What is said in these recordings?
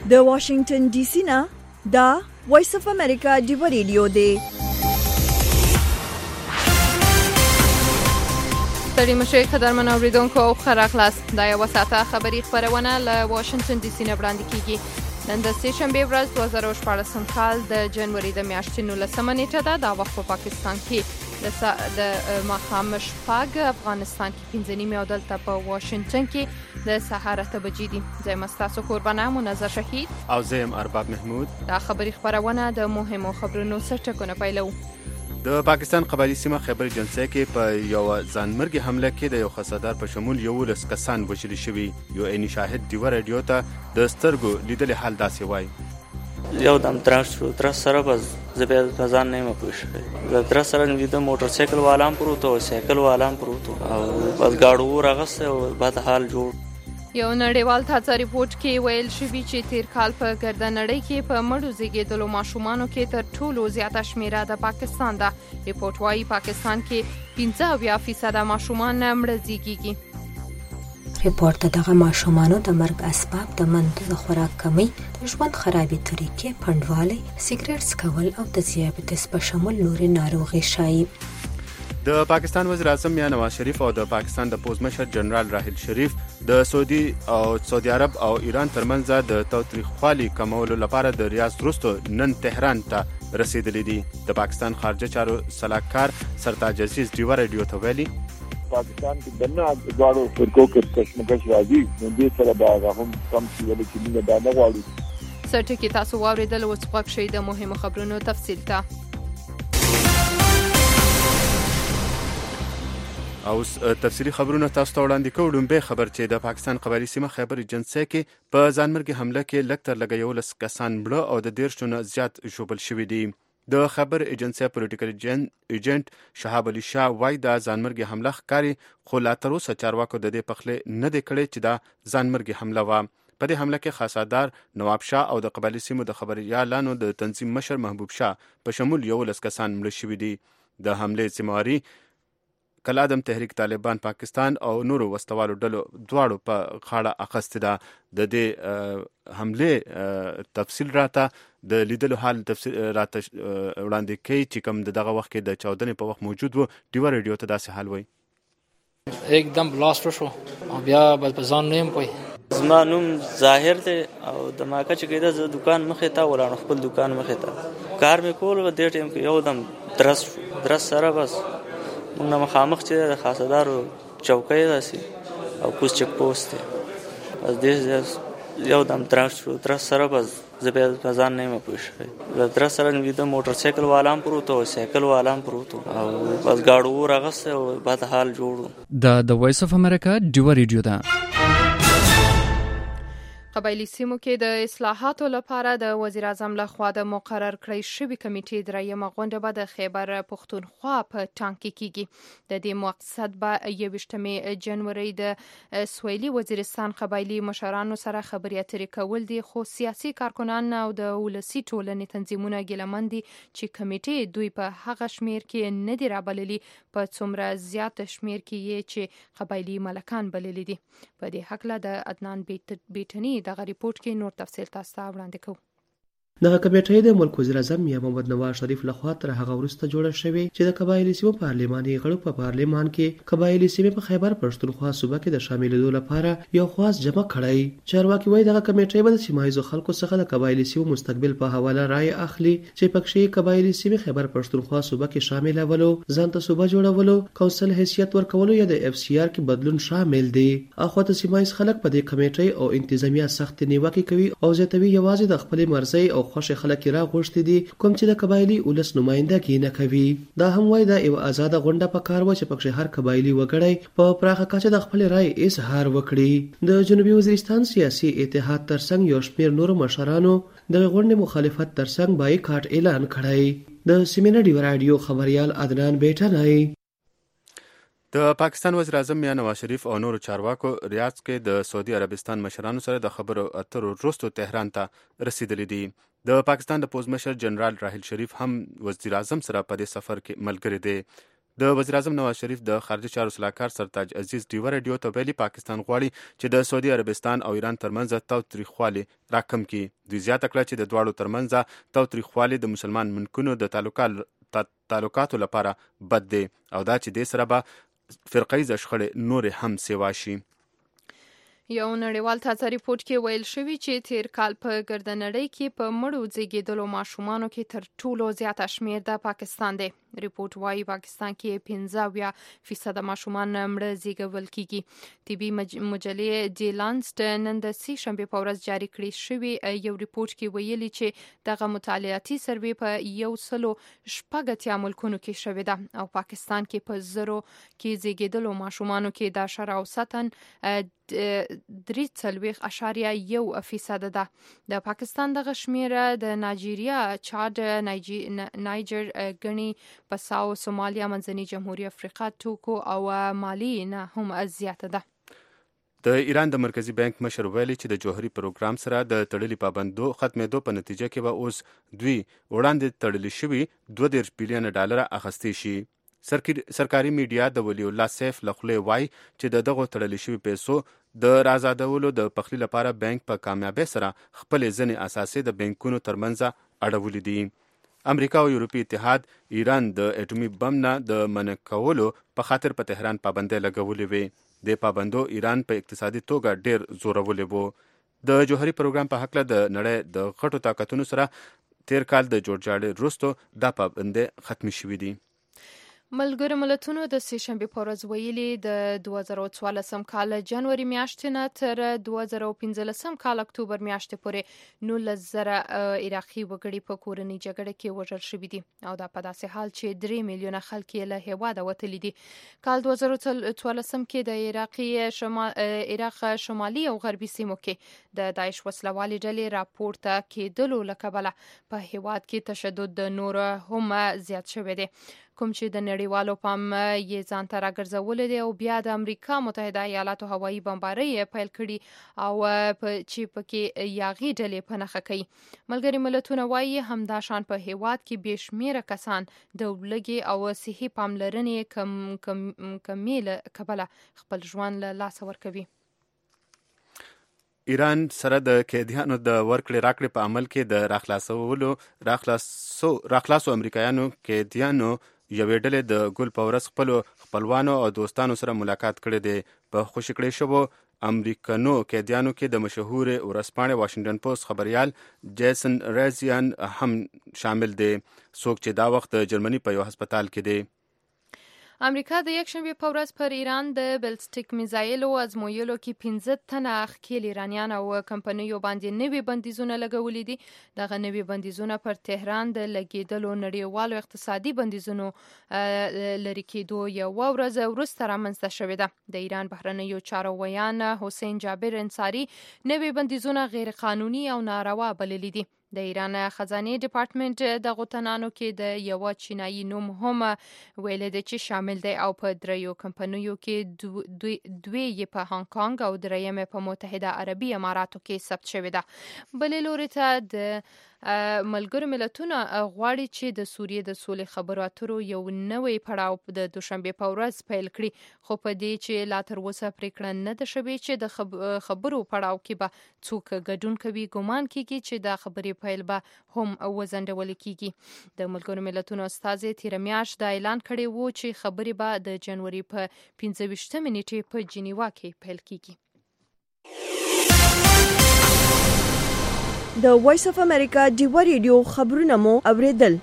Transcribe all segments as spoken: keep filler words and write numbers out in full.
د واشنگټن ډي سي نه دا وایس اف امریکا دی ریډیو دی. ستړي مشئ قدرمن اوریدونکو او ښه راغلاست. دا یوه ساعته خبري خپرونه له واشنګټن ډي سي نه وړاندې کیږي. نن د سه شنبې ورځ دوه زره شپاړسم کال د جنوري د میاشتې نولسمه نیټه ده. دا وخت په پاکستان کې د د ماښام شپږ، افغانستان کې پنځه نیمې او دلته په واشنګټن کې د سهار اته بجې دي. زه یم ستاسو کوربانه منظر شهید او زه یم ارباب محمود. دا خبري خپرونه د مهمو خبرونو سرټکونه پیلو. د پاکستان قبایلی سیمه خیبر جنسه کې په یو ځانمرګي حمله کې د یو خسادار په شمول یولس کسان وژل شوي. یو عیني شاهد دیوه رادیو ته د سترګو لیدلې حال داسې وایي: یو دم ترس شو ترس سره بس زه بیا په ځان نه یم پوه شوی. د ترس سره مې د موټر سایکل والا هم پروت و، سایکل والا هم پروت و او بس ګاډو راغسته او بد حال جوړ. یو نړیوال تازه ریپورت کې ویل شوي چې تیر کال په ګرده نړۍ کې په مړو زیږېدلو ماشومانو کې تر ټولو زیاته شمیره د پاکستان ده. ریپورت وايي پاکستان کې پنځه اویا فیصده ماشومان مړه زیږېږي. ریپورت دغه ماشومانو د مرګ اسباب د مندو د خوراک کمی، د ژوند خرابې طریقې، پنډوالي، سیګریټ څکول او د دیابیطس په شمول نورې ناروغۍ ښایي. د پاکستان وزیر اعظم میاں نواز شریف او د پاکستان د پوز مشر جنرال راحیل شریف د سعودي او سعودي عرب او ایران ترمنځ د تاوتریخوالي کمولو لپاره د ریاض وروسته نن تهران ته رسیدلی دي. د پاکستان خارجه چارو سلاکار سرتاج عزیز ډیو رادیو ته ویلي: پاکستان کې دنه غواړو فرقو کې کشمکش راځي، نو دې سره دا هم کم شي چې موږ دا نه غواړو. سرټکی تاسو واوریدل او څوک شي د مهمو خبرونو تفصیل ته. او تفصیلی خبرونه تاسو ته وړاندې کوو. لومبی خبر چې د پاکستان قبایلی سیمه خیبر جنسه کې په ځانمرګي حمله کې لږ تر لږه یولس کسان مړه او د دېرشو نه زیات ژوبل شوي دي. د خبر ایجنسي پولیټیکل ایجنټ شهاب علي شاه وایي دا ځانمرګي حمله ښکاري، خو لا تر اوسه چارواکو د دې پخلی نه دی کړی چې دا ځانمرګي حمله وه. په دې حمله کې خاصادار نواب شاه او د قبایلی سیمو د خبریالانو د تنظیم مشر محبوب شاه په شمول یولس کسان مړه شوي دي. د حملې ذمہواري کلادم تحریک طالبان پاکستان او نورو وسلوالو ډلو دواړو په غاړه اخیستې ده. د دې حملې تفصیل راته د لیدلو حال تفصیل راته وړاندې کوي چې کوم دغه وخت کې د چاودنې په وخت موجود و. ډیوه رادیو ته داسې حال وایي: एकदम بلاست شو او بیا په ځان نه يم پوي. زما نوم ظاهر دی او د ماکه چې کېده زه دکان مخې ته ولاړم، خپل دکان مخې ته کار مې کول. و دې ټیم کې یو دم درس درس سره بس موږ نه مخامخ چې د خاصدارو چوکۍ داسې او کوز چک پوسټ دی، بس دې یو دم درس شو درس سره بس زه بیا په ځان نه یم پوه شوی. د درس سره مې د موټر سایکل والا هم پروت و، سایکل والا هم پروت و او بس ګاډو راغسته او بد حال جوړ. دا د وایس اف امریکا ډیو ریډیو ده. قبایلی سیمو کې د اصلاحاتو لپاره د وزیر اعظم لخوا د مقرر کړی شوی کمیټې دریمه غونډه به د خیبر پښتونخوا په ټانګ کې کیږي. د دې مقصد به یویشتمې جنوري د سویلي وزیرستان قبایلی مشرانو سره خبرې اترې کول دي، خو سیاسي کارکنان او د ولسي ټولنې تنظیمونه ګیلمن دي چې کمیټې دوی په هغه شمیر کې نه دی رابللي په څومره زیات شمیر کې یې چې قبایلی ملکان بللي دي. په دې هکله د عدنان بیټنی دغه ریپورت کې نور تفصیل تاسو ته وړاندې کوو. دغه کمیټه د ملک وزیر اعظم میاں محمد نواز شریف لخوا تر هغه وروسته جوړه شوې چې د قبایلی سیمو پارلماني غړو په پارلمان کې قبایلی سیمې په خیبر پښتونخوا صوبه کې د شاملېدو لپاره یو خاص جمع کړی. چارواکي وایي دغه کمیټه به د سیمایي خلکو څخه د قبایلی سیمو مستقبل په حواله رائے اخلي چې پکې قبایلی سیمې خیبر پښتونخوا صوبه کې شاملولو، ځانته صوبه جوړولو، کونسل حیثیت ورکولو یا د اف سی آر کې بدلون شامل دي. اخو د سیمایي خلک په دې کمیټه او انتظامیه سخت نیوکه کوي او زیاتوي یوازې د خپل مرزي او خوش خلک را غوښتي دي کوم چې د قبایلی ولس نمائندګي نه کوي. دا هم وایي دا یو آزاد غونډه په کار و چې پکې هر قبایلی وګړی په پراخه کچه د خپل رائے اظهار وکړي. د جنوبي وزیرستان سیاسي اتحاد ترڅنګ یو شمېر نورو مشرانو د غونډې مخالفت ترڅنګ بایکاټ اعلان کړی. د سیمینار ډیو رادیو خبريال عدنان بیٹنای. د پاکستان وزیر اعظم میاں نواز شریف او نورو چارواکو ریاض کې د سعودي عربستان مشرانو سره د خبرو اترو وروسته تهران ته رسیدلی دي. د پاکستان د پوز مشر جنرال راحیل شریف هم وزیر اعظم سره په دې سفر کې ملګری دی. د وزیر اعظم نواز شریف د خارجه چارو سلاکار سرتاج عزیز ډیوه رادیو ته ویلي پاکستان غواړي چې د سعودي عربستان او ایران ترمنځ تاوتریخوالی راکم کړي. دوی زیاته کړه چې د دواړو ترمنځ تاوتریخوالی د مسلمان منکونو د تعلقاتو لپاره بد دی او دا چې دې سره به فرقیزه شخړې نورې هم سیوا شي. یو نړیوال تازه ریپورت کې ویل شوی چې تیر کال په ګردنړۍ کې په مړو زیږیدلو ماشومانو کې تر ټولو زیاته شمیر د پاکستان دی. ریپورت وايي پاکستان کې پنځه اویا فیصد ماشومان مړه زیږول کیږي. طبي مجلې دی لانسټ نن د سې شنبې په ورځ جاری کړی شوی یو ریپورت کې ویلي چې دغه مطالعاتي سروې په یو سلو شپږ اتیا ملکونو کې شوې ده او پاکستان کې په زرو کې زیږیدلو ماشومانو کې د شر اوسطن درې څلوېښت اشاریه یو فیصد ده. د پاکستان دغه شمیره د نایجیریا، چاد، نایجر، ګنی بساو، سومالیا، منځنۍ جمهوریت افریقا، ټوکو او مالی نه هم زیاته ده. د ایران د مرکزی بانک مشر ویلي چې د جوهري پروګرام سره د تړلي پابندو ختمېدو په نتیجه کې به اوس دوی وړاندې تړلي شوي دوه دېرش بلیونه ډالر اخیستی شي. سرکاري میډیا د ولی الله سیف لخلې وای چې د دغه تړلي شوي پیسو د رازادولو د پخلی لپاره بانک په کامیابی سره خپل ځنې اساسي د بانکونو ترمنځ اړولې دي. امریکا او یورپی اتحاد ایران د اټومي بم نه د منع کولو په خاطر په تهران پابندۍ لګولې وي. د پابندو ایران په اقتصادي توګه ډیر زورولې وو. د جوهري پروګرام په حق له د نړۍ د غټو طاقتونو سره تیر کال د جوړجاړي وروسته دا پابندۍ ختمې شوې دي. ملګرو ملتونو د سې شنبې په ورځ ویلي د دوه زره څوارلسم کال جنوري میاشتې نه تر دوه زره پنځلسم کال اکتوبر میاشتې پورې نولس زره عراقي وګړي په کورنۍ جګړه کې وژل شوي دي او دا په داسې حال چې درې میلیونه خلک یې له هېواده وتلي دي. کال دوه زره څوارلسم کې د عراقي شمال عراق شمالي او غربي سیمو کې د داعش وسلوالې ډلې راپورته کېدلو له کبله په هېواد کې تشدد د نور هم زیات شوی دی، کوم چې د نړیوالو پام یې ځان ته راګرځولی دی او بیا د امریکا متحده ایالاتو هوایي بمبارۍ پیل کړي او چې پکې یاغي ډلې په نښه کوي. ملګري ملتونه وایي همدا شان په هېواد کې بې شمېره کسان د لږې او صحي پاملرنې کم کمې له کبله خپل ژوند له لاسه ورکوي. ایران سره د قیدیانو د ورکړې راکړې په عمل کې د راخلاصولو راخلاصو راخلاصو امریکایانو قیدیانو یوې ډلې د ګل په ورځ خپلو خپلوانو او دوستانو سره ملاقات کړی دی. په خوشي کړی شوو امریکنو قیدیانو کې د مشهور ورځپاڼې واشنګټن پوسټ خبریال جیسن ریزیان هم شامل دی، څوک چې دا وخت د جرمني په یو هسپتال کې دی. امریکا د یک شنبې په ورځ پر ایران د بلسټیک میزایلو ازمویلو کې پنځه تنه ښکېل ایرانیان او کمپنیو باندې نوي بندیزونه لګولي دي. دغه نوي بندیزونه پر تهران د لګېدلو نړیوالو اقتصادي بندیزونو لرې کېدو یوه ورځ وروسته رامنځته شوې ده. د ایران بهرنیو چارو ویان حسین جابر انصاري نوي بندیزونه غیر قانوني او ناروا بللي دي. د ایران خزانه ډپارټمنټ د غوتنانو کې د یو چینایي نوم هم ویل دي چې شامل دی او په دریو کمپنیو کې دوی دوی په هانګ کانګ او درېیمه په متحده عربي اماراتو کې ثبت شوې ده. بلې لوري ته د ملګرو ملتونو غواړي چې د سوریې د سولې خبرو اترو یو نوی پړاو د دوشنبې په ورځ پیل کړي، خو په دې چې لا تر اوسه پریکړه نه ده شوې چې د خبرو پړاو کې به څوک ګډون کوي. ګومان کیږي چې دا خبرې پیل به هم وځنډول کیږي. د ملګرو ملتونو استازي تیر میاشت دا اعلان کړی وو چې خبرې به د جنوري په پنځه ویشتمه نیټې په جنیوا کې پیل کیږي. د وایس اف امریکا ډیوه ریډیو خبرونه مو اوریدل.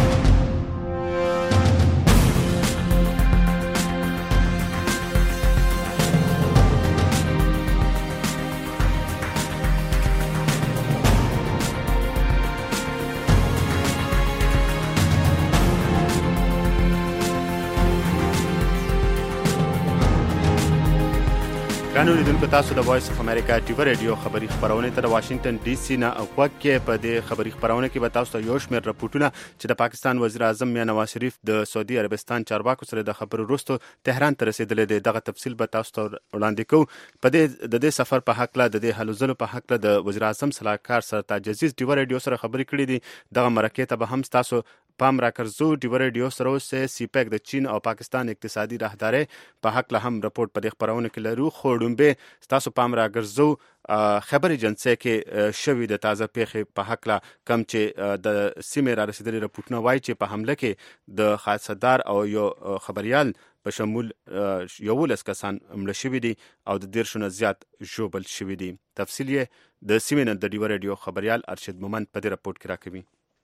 ګرانو لیدونکو، تاسو د وایس اف امریکا ډیوه ریډیو خبری خبرونه تر واشنگټن ډي سي نه اوقات کې په دې خبری خبرونه کې به تاسو ته یو شمېر راپورټونه چې د پاکستان وزیر اعظم میاں نواز شریف د سعودي عربستان چارواکو سره د خبرو وروسته تهران ته رسیدلی دی. دغه تفصیل به تاسو ته وړاندې کوو. په دې د دې سفر په حق له د دې هلو ځلو په حق له د وزیر اعظم صلاحکار سرتاج عزیز ډیوه ریډیو سره خبرې کړې دي. دغه مرکې ته به هم تاسو پام راکرزو ډیو ریډیو سره اوس سیپیک د چین او پاکستان اقتصادي راهداري په حق له هم رپورټ په دې خبرونه کې لرو. خو ډومبه تاسو پام راکرزو خبر ایجنسی کې شوی د تازه پیښې په حق لا کم چې د سیمې را رسیدلي رپورټونه وایي چې په حمله کې د خاصدار او یو خبريال په شمول یولس کسان مړه شوي دي او د دیرشو نه زیات ژوبل شوي دي. تفصیل یې د سیمې نه د ډیو ریډیو خبريال ارشد مومند په دې رپورټ کې راکوي.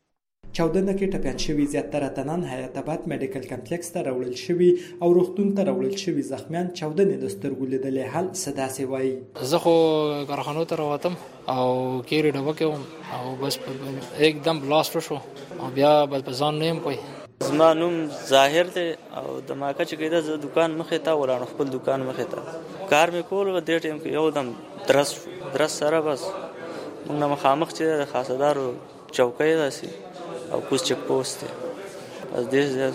چاودنه کې ټپیان شوي زیاتره تنان حیات آباد میډیکل کمپلیکس ته راوړل شوي او روغتون ته راوړل شوي زخمیان چاودنې د سترګو لیدلې حال څه داسې وایي. زه خو کارخانو ته راوتم او کېرې ډبه کې وم او بس एकदम بلاست وشو او بیا بس په ځان نه یم پوی. زما نوم ظاهر دی او د ماکه چې کېده زه دکان مخې ته ولاړم، خپل دکان مخې ته کار مې کول. دې ټایم کې یو دم درس درس سره بس موږ نه مخامخ چې د خاصدارو چوکۍ داسې او کوس چک پوسټ دی بس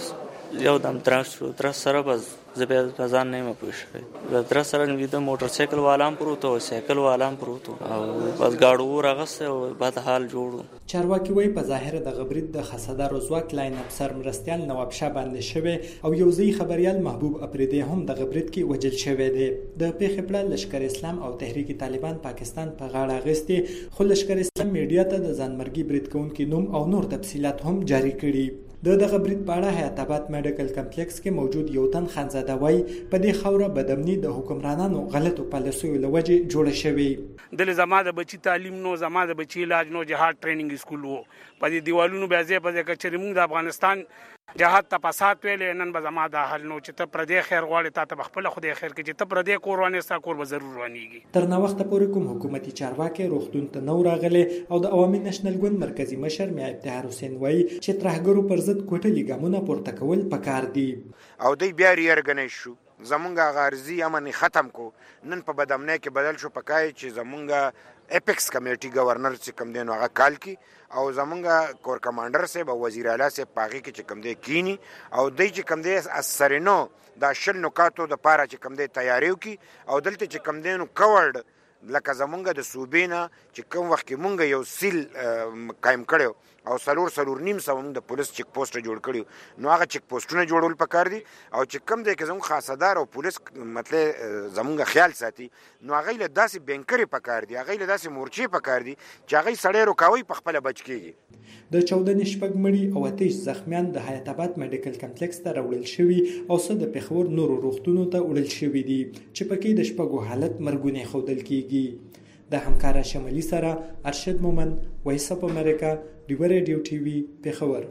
دې یو دم درس شو. درس سره بس زه بیا ځان نه یم پوه شوی. د درس سره مې د موټر سایکل والام پروت او سایکل والام پروت او بس ګاډو ورغسته او بد حال جوړو. چارواکي وایي په ظاهره د غبرید د خاصدارو ځواک لاین افسر مرستیال نواب شاه باندې شوی او یو ځای خبريال محبوب اپریدي هم د غبرید کې وجل شوی دی. د پیښې پړه لشکر اسلام او تحریک طالبان پاکستان په غاړه اغستې، خو لشکر اسلام میډیا ته د ځانمرګي برید کوونکي نوم او نور تفصيلات هم جاری کړي. د دغه برید په اړه حیات آباد میډیکل کمپلیکس کې موجود یو تن خانزاده وایي په دې خوره بدامني د حکمرانانو غلطو پالیسیو له وجې جوړه شوې. دل زما د بچی تعلیم نو، زما د بچی علاج نو، جهاد ټریننګ سکول وو په دې دیوالونو بیا ځې په دې کچري موږ د افغانستان جهاد ته پسات ویلې نن به زما د حل نو چې ته پر دې خیر غواړې تا ته خپل خدای خیر کې چې ته پر دې کور وانه ستا کور به ضرور وانیږي. تر نو وخت پورې کوم حکومتي چارواکي روغتون ته نو راغلي او د عوامي نېشنل ګوند مرکزی مشر میا ابتهار حسین وایي چې ترهګرو پر ضد کوټلي ګامونه پورته کول پکار دي او دوی بیا ریارګنیش شو. زمونږه غارزي امن ختم کو، نن په بدامنۍ کې بدل شو. پکای چې زمونږه اپیکس کمیټي گورنر چې کم دین هغه کال کی او زمونږه کور کمانډر سه به وزیر اعلی سه پاغي کې چې کم دی کینی او دای چې کم دی اثرینو دا شل نکاتو د پاره چې کم دی تیاریو کی او دلته چې کم دینو کورډ لکه زمونږه د صوبینا چې کوم وخت کې مونږ یو سیل قائم کړو او سلور سلور نیم سو د پولیس چک پوسټ جوړ کړیو. نو هغه چک پوسټونه جوړول پکار دي او چې کم دی کې زموږ خاصدار او پولیس مطلب زموږ خیال ساتي. نو هغه له داسې بینکري پکار دي، هغه له داسې مورچې پکار دي چې هغه سړی روکاوي په خپل بچ کېږي. د چودنې شپږ مړي او اتیش زخمیان د حیات آباد میډیکل کمپلیکس ته راوړل شوي او څه د پېښور نورو روغتونونو ته وړل شوي دي چې پکې د شپږو حالت مرګونی ښودل کېږي. د همکاره شمالي سره ارشد مومند، وایس اف امریکا، ډیو ریډیو ټي وي، پېښور.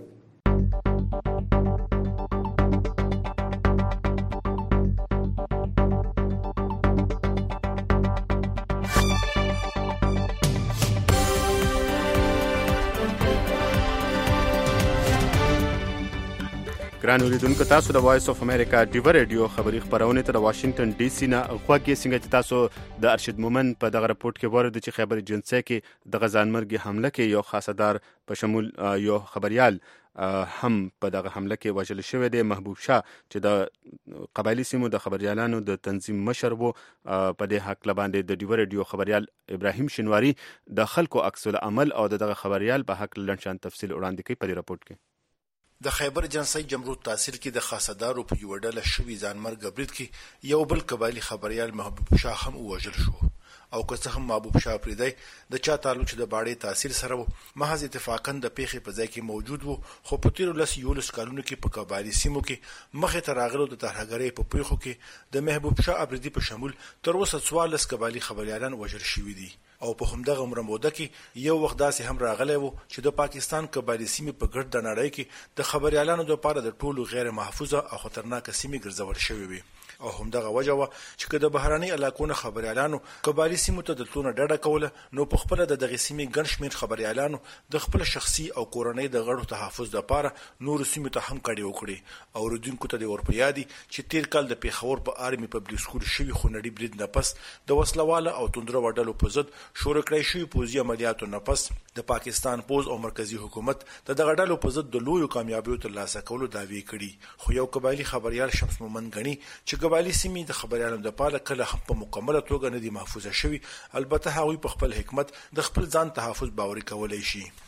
ګران اوریدونکو، تاسو د وایس اف امریکا ډیو ریډیو خبری خبرونه ته د واشنگټن ډي سي نه غوږی څنګه چې تاسو د ارشد مومند په دغه رپورت کې ورته چې خبر ایجنسی کې د غزانمرګي حمله کې یو خاصدار په شمول یو خبريال هم په دغه حمله کې وژل شوی دی. محبوب شاه چې د قبایلی سیمو د خبريالانو د تنظیم مشر وو په دې حق لباندې د ډیو ریډیو خبريال ابراهیم شنواری د خلکو عکس العمل او دغه خبريال په حق لنشان تفصیل وړاندې کوي په دې رپورت کې. د خیبر جنسي جمرود تحصیل کې د خاصدارو په یو ډله شوی ځانمرګ برید کې یو بل قبایلی خبريال محبوب شاه هم وژل شو او که څه هم محبوب شاه پریدي د چا تعلق د باړې تحصیل سره محض اتفاقا د پیښې په ځای کې موجود وو، خو په تیر لس یولس کالونو کې په قبایلی سیمو کې مخې ته راغلو د ترهګرۍ په پیښو کې د محبوب شاه ابریدي په شمول تر اوسه څوارلس قبایلی خبريالان وژل شوي دي. او په همدغه عمر موده کې یو وخت داسې هم راغلی وو چې د پاکستان قبایلی سیمې په ګرد د نړۍ کې د خبريالانو لپاره د ټولو غیر محفوظه او خطرناک سیمې ګرځول شوې وي. او همدغه وجه وه چې که د بهرني علاقونو خبريالانو قبایلی سیمو ته د تلونه ډډه کوله نو په خپله د دغې سیمې ګڼ شمېر خبريالانو د خپل شخصي او کورنۍ د غړو تحفظ لپاره نورو سیمو ته هم کډې وکړي. او اورېدونکو ته د ور په یاد دي چې تیر کال د پېښور په آرمي پبلیک سکول شوي خونړي برید نه پس د وسلواله او توندره وډلو په ضد شروع کړی شوي پوځي عملیاتو نه پس د پاکستان پوز او مرکزی حکومت د دغه ډلو په ضد د لویو کامیابیو ترلاسه کولو دعوې کړي. خو یو قبایلی خبريال شمس مومند غني چې قبایلی سیمې د خبريالانو لپاره کله هم په مکمله توګه نه دي محفوظه شوي، البته هغوی په خپل حکمت د خپل ځان تحفظ باوري کولای شي.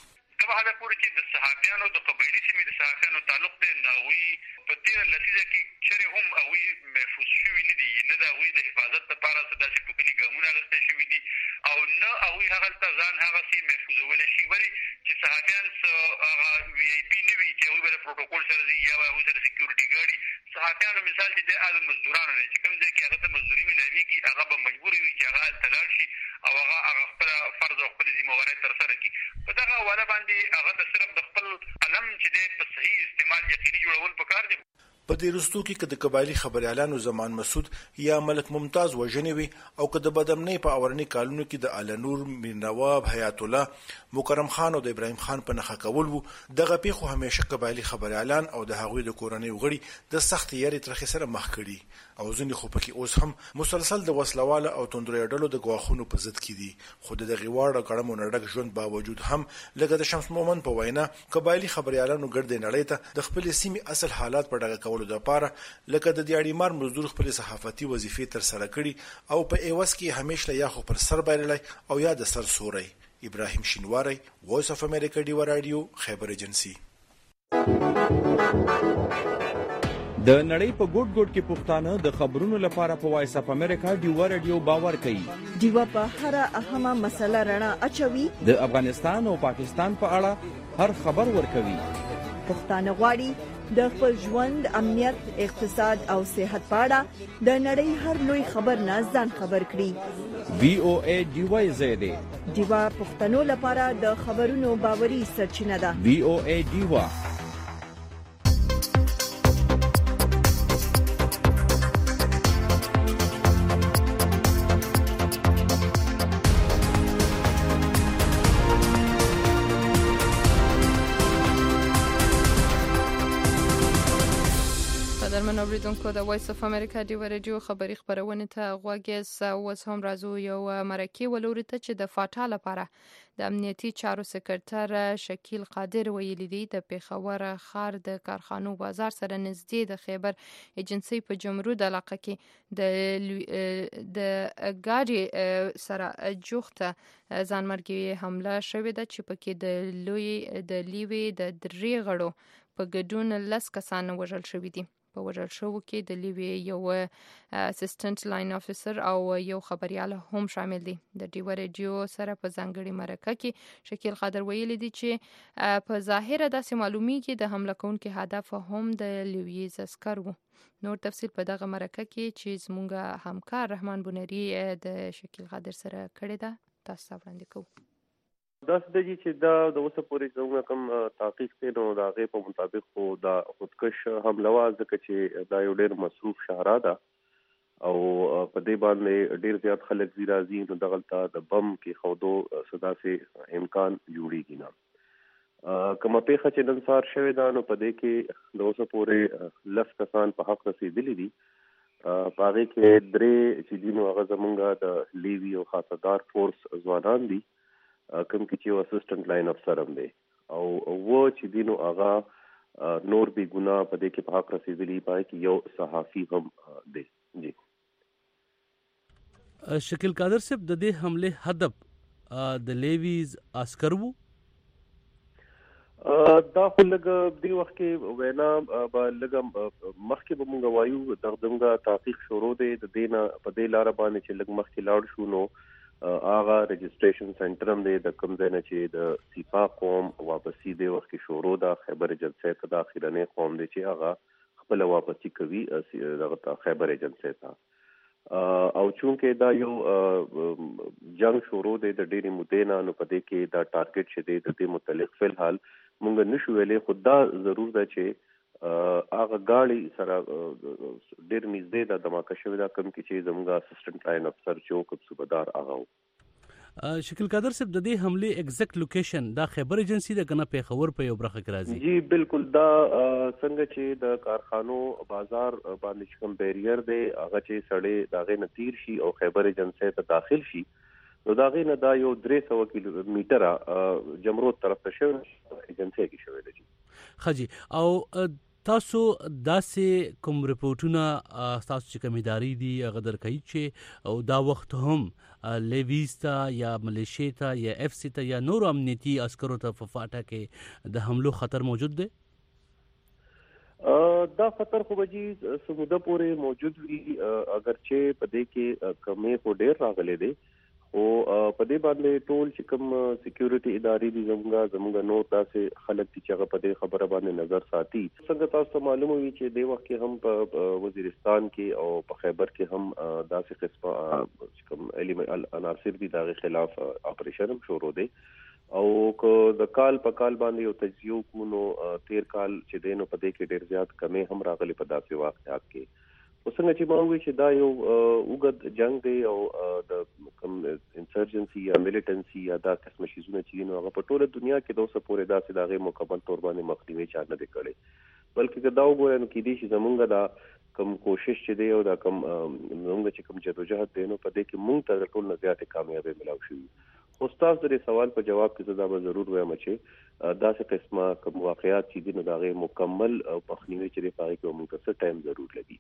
کومه حدا پورې چې د صحافیانو د قبایلي سیمې د صحافیانو تعلق دی نو هغوی په تېره لسیزه کې چېرې هم هغوی محفوظ شوي نه دي، نه د هغوی د حفاظت لپاره څه داسې ټوکلي ګامونه اخیستی شوي دي او نه هغوی هغلته ځان هغسې محفوظولی شي. ولې چې صحافیان څه هغه وي آی پي نه وي چې هغوی به د پروټوکول سره ځي یا به هغوی سره سکیورټي ګاډي. صحافیانو مثال چې دی هغه د مزدورانو دی چې کوم ځای کې هغه ته مزدوري میلاویږي هغه به مجبور وي چې هغه هلته لاړ شي او هغه هغه خپله فرض او خپلې ذمهوارۍ ترسره کړي. په دغه حواله باندې هغه ته صرف د خپل قلم چې دی په صحیح استعمال یقیني جوړول پکار دي. په دې وروستو کې که د قبایلي خبریالانو زمان مسعود یا ملک ممتاز وژنې وي او که د بدامنۍ په اورني کالونو کې د علنور، میر نواب، حیات الله، مکرم خان او د ابراهیم خان په نښه کول وو، دغه پیښو همیشه قبایلي خبریالان او د هغوی د کورنۍ غړي د سختې یارې ترخې سره مخ کړي او ځینې خو پکې اوس هم مسلسل د وسلواله او توندرویه ډلو د ګواښونو په ضد کې دي. خو د دغې واړه ګړمو نه ډک ژوند باوجود هم لکه د شمس مومن په وینا قبایلي خبریالانو ګردې نړۍ ته د خپلې سیمې اصل حالات په ډاګه کولو دپاره لکه د دیاړي مار مزدور خپلې صحافتي وظیفې ترسره کړي او په عوض کې همیشه یا خو پر سر بایللی او یا د سر سوری. ابراهیم شینواری، وایس اف امریکا ډیوه رادیو، خیبر ایجنسی. د نړۍ په ګوټ ګوټ کې پښتانه د خبرونو لپاره په وایس اف امریکا ډیوه رادیو باور کوي. ډیوه په هر اهمه مسله رڼا اچوي. د افغانستان او پاکستان په اړه هر خبر ورکوي. پښتانه غواړي د خپل ژوند، امنیت، اقتصاد او صحت په اړه د نړۍ هر لوی خبر نه ځان خبر کړي. وی او ای ډیوه زیاده ډیوه پښتنو لپاره د خبرونو باوري سرچینه ده. وی او ای ډیوه اوریدونکو د وایس اف امریکا ډیوه رادیو خبری خبرونه ته غوږیز. اوس هم راځو یو مرکه ولوري ته چې د فاټا لپاره د امنیتي چارو سکرټر شکیل قادر ویلي دی د پیښور ښار د کارخانو بازار سره نږدې د خیبر ایجنسی په جمرود علاقه کې د د ګاډي سره جوخته ځانمرګي حمله شوې ده چې پکې د لوی د لیوي د درې غړو په ګډون لس کسان وژل شوي دي. په وژل شوو کې د لیوی یو اسسټنټ لاین افیسر او یو خبريال هم شامل دي. د ډیوه رادیو سره په ځانګړي مرکه کې شکیل قادر ویلي دي چې په ظاهره داسې معلومیږي د حمله کوونکو هدف هم د لیوی عسكر وو. نور تفصیل په دغه مرکه کې چې زموږ همکار رحمان بونری د شکیل قادر سره کړی ده تاسو وړاندې کوو. دا څه دی چې دا د اوسه پورې زموږ کوم تحقیق دی نو د هغې په مطابق خو دا خودکش حمله وه ځکه چې دا یو ډېر مصروف شهره ده او په دې باندې ډېر زیات خلک ځي راځي نو دغلته د بم کېښودو څه داسې امکان جوړېږي نه. کومه پیښه چې نن سهار شوې ده نو په دې کې د اوسه پورې لس کسان په حق رسېدلي دي. په هغې کې درې چې دي نو هغه زموږ د لیوي او خاصدار فورس ځوانان دي کوم کې چې یو اسسټنټ لاین افسر هم دی او و چې دی نو هغه نور بې ګناه په دې کې په حق رسېدلي پای کې یو صحافي هم دی. جی شکیل قادر صاحب د دې حمله هدف د لیویز عسكر وو. دا خو لږ دې وخت کې وینا به لږ مخکې به مونږ وایو دغه زموږ تحقیق شروع دی د دې نه په دې لاره باندې چې لږ مخکې لاړ شو نو هغه رجسټریشن سنټر هم دی د کوم ځای نه چې د سیپا قوم واپسي دی وخت کې شروع ده خیبر ایجنسی ته د اخیرنۍ قوم دی چې هغه خپله واپسي کوي دغه خیبر ایجنسی ته او چونکې دا یو جنگ شروع دی د ډېرې مودې نه نو په دې کې دا ټارګټ چې دی د دې متعلق فلحال مونږ نشو ویلی خو دا ضرور ده چې هغه ګاډي سره ډېر نږدې دا دماکه شوې ده کوم کې چې زموږ اسسټنټ لاین افسر چې وو کوم صوبدار هغه و. شکیل قادر صاحب د دې حملې ایگزیکټ لوکیشن دا خیبر ایجنسی ده کنه پیښور په یو برخه کې راځي؟ جی بالکل دا څنګه چې د کارخانو بازار باندې کوم بیریر دی هغه چې سړی داغه نتیر شي او خیبر ایجنسی ته داخل شي نو داغه نه دا یو درې سوه کیلومتره جمرود طرف ته شوی ایجنسی کې شوی دی. خجی او تاسو داسې کوم رپورټونه تاسو چې کوم ادارې دي هغه درکوي چې او دا وخت هم لیویز ته یا ملیشیا ته یا اف سی ته یا نور امنیتي عسکرو ته په فاټا کې د حملو خطر موجود دی؟ دا خطر خو بجی سموده پورې موجود وي، اگر چې په دې کې کمې خو ډېر راغلي دی، او په دې باندې ټول چې کوم سکیورټي ادارې دي زموږ زموږ نور داسې خلک دي چې هغه په دې خبره باندې نظر ساتي. څنګه تاسو ته معلومه وي چې د وخت کې هم په وزیرستان کې او په خیبر کې هم داسې قسمه چې کوم عناصر دي دغه خلاف اپریشن هم شروع دی، او که د کال په کال باندې یو تجزیه کو نو تیر کال چې دینو په دې کې ډېر زیات کمې هم راغلي په داسې واقعات کې. وسنګ چې مونږ چې دا یو وګد جنگ دی او د کوم انسرجنسي یا ملیټنسي یا دا قسم شیزونه چې نو هغه په ټوله دنیا کې د اوسه پورې داسې دغه مکمل تور باندې مخنیوي چا نه دی کړی، بلکې دا وګورئ نو کې دي چې زمونږ دا کوم کوشش چې دی او دا کوم زمونږ چې کوم جدوجہد دی نو په دې کې مونږ ته ټول نه زیاتې کامیابی ملاو شي. خو تاسو د سوال په جواب کې زه دا به ضرور وایم چې داسې قسمه کوم واقعات چې دي نو دا غي مکمل او مخنیوي چې دی پاره کې موږ ته ټایم ضرور لګي.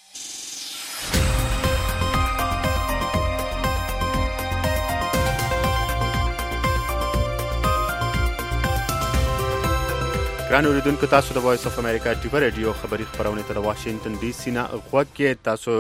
ګران اوریدونکو، تاسو د وایس اف امریکا ټیوی رادیو خبری خبرونه تر واشنگټن ډي سي نه غوږ کې تاسو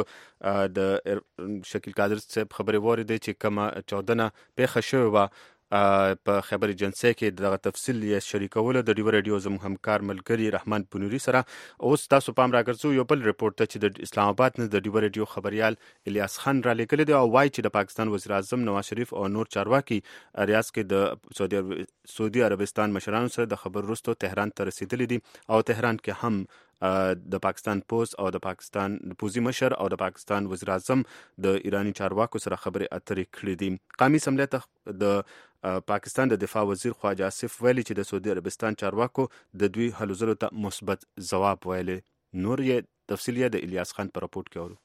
د شکیل قادر صاحب خبري وریدي چې کومه چودنه پیښه شوې وه په خیبر ایجنسی کې. دغه تفصیل یې شریکوله د ډیو رادیو زموږ همکار ملګری رحمان پنوري سره. اوس تاسو پام راګرځو یو بل رپورټ ته چې د اسلام آباد نه د ډیو رادیو خبريال الیاس خان را لیکلی دی او وایي چې د پاکستان وزیر اعظم نواز شریف او نور چارواکي ریاض کې د سعودي سعودي عربستان مشرانو سره د خبر وروسته تهران ته رسیدلی دي او تهران کې هم د پاکستان پوز او د پاکستان د پوزي مشر او د پاکستان وزیر اعظم د ایرانی چارواکو سره خبرې اترې کړې دي. قومي اسمبلی د پاکستان د دفاع وزیر خواجه آصف ویلي چې د سعودي عربستان چارواکو د دوی هلو ځلو ته مثبت ځواب ویلي. نور یې تفصیل یې د الیاس خان په راپورټ کې اورو.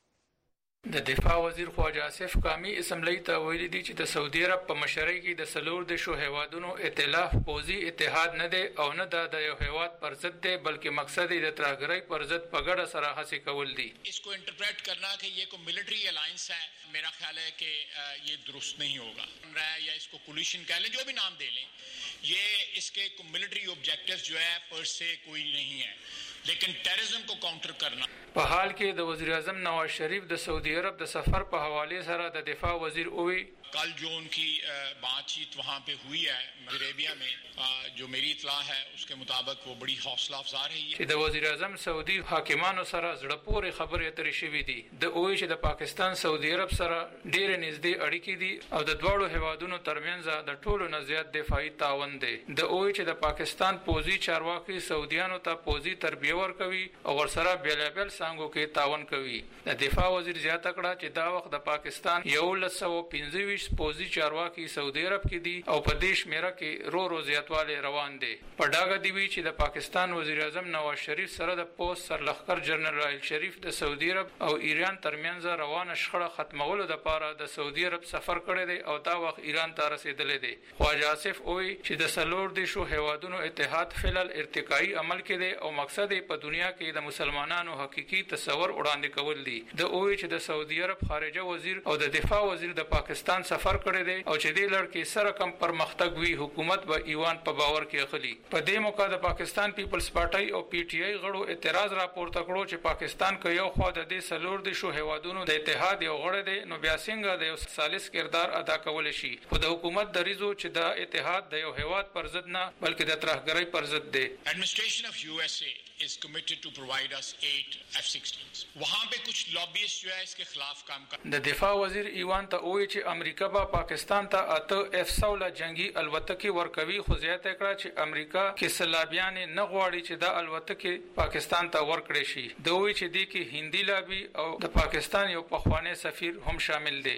د دفاع وزیر خواجه آصف قومي اسمبلی ته ویلي دي چې د سعودي عرب په مشرۍ کې د سلور د شو هیوادونو ائتلاف پوزي اتحاد نه دی او نه د یو هیواد پر ضد دی، بلکې مقصد یې د ترهګرۍ پر ضد په ګډه سره هڅې کول دي. इसको इंटरप्रेट करना कि ये कोई मिलिट्री अलायंस है, मेरा ख्याल है कि ये दुरुस्त नहीं होगा, या इसको कोलिशन कह लें, जो भी नाम दे लें, ये इसके मिलिट्री ऑब्जेक्टिव्स जो है पर से कोई नहीं है, लेकिन टेररिज्म को काउंटर करना. په حال کې د وزیر اعظم نواز شریف د سعودي عرب د سفر په حواله سره د دفاع وزیر اووی कल जो उनकी बातचीत वहाँ पे हुई है अरेबिया में, जो मेरी इत्तला है उसके मुताबिक वो बड़ी हौसला अफजा रही है. چې د وزیر اعظم سعودي حاکمانو سره زړه پورې خبرې اترې شوې دي. د اووی چې د پاکستان سعودي عرب سره ډېر نږدې اړیکې دي او د دواړو هیوادونو ترمنځ د ټولو نه زیات دفاعي تعاون دی. د اووی چې د پاکستان پوزي چارواکي سعودیانو ته پوزي تربیه ورکوي او ورسره بیلابل څانګو کې تعاون کوي. د دفاع وزیر زیاته کړه چې دا وخت د پاکستان یولس سوه پنځه ویشت پوزي چارواکي سعودي عرب کې دي او په دې شمیره کې رو رو زیاتوالی روان دي. په ډاګه دی وی چې د پاکستان وزیر اعظم نواز شریف سره د پوست سرلښکر جنرال رائل شریف د سعودي عرب او ایران ترمنځ روانه شخړه ختمولو لپاره د سعودي عرب سفر کړی دی او دا وخت ایران ته رسیدلی دی. خواجه آصف وی چې د سلور د شو هیوادونو اتحاد فلل ارتقایی عمل کې دی او مقصد په دنیا کې د مسلمانانو حقيقي تصور وړاندې کول دي. د اووی چې د سعودي عرب خارجه وزیر او د دفاع وزیر د پاکستان سفر کړی دی او چې دې لړ کې سره کم پرمختګ وی حکومت به ایوان په باور کې اخلي. په دې موقع د پاکستان پیپلز پارټي او پی ټی آی غړو اعتراض راپورته کړو چې پاکستان کې یو خوا د دې سلور د شو هیوادونو د اتحاد یو غړی دی نو بیا څنګه د یو ثالث کردار ادا کول شي. خو د حکومت د ریزو چې د اتحاد د یو هیواد پر ضد نه بلکې د ترهګرۍ پر ضد دی. Administration of U S A is committed to provide us eight F sixteens. वहां पे कुछ लॉबिस्ट जो है इसके खिलाफ काम कर. د دفاع وزیر ایوان ته وایي چې امریکا به پاکستان ته اته اف سوله جنگي الوتکې ورکوي، خو زیاته کړه چې امریکا کې سلابیان نه غواړي چې دا الوتکې پاکستان ته ورکړي شي. دوی چې دی کې هندي لابي او د پاکستان یو پخوانی سفیر هم شامل دي.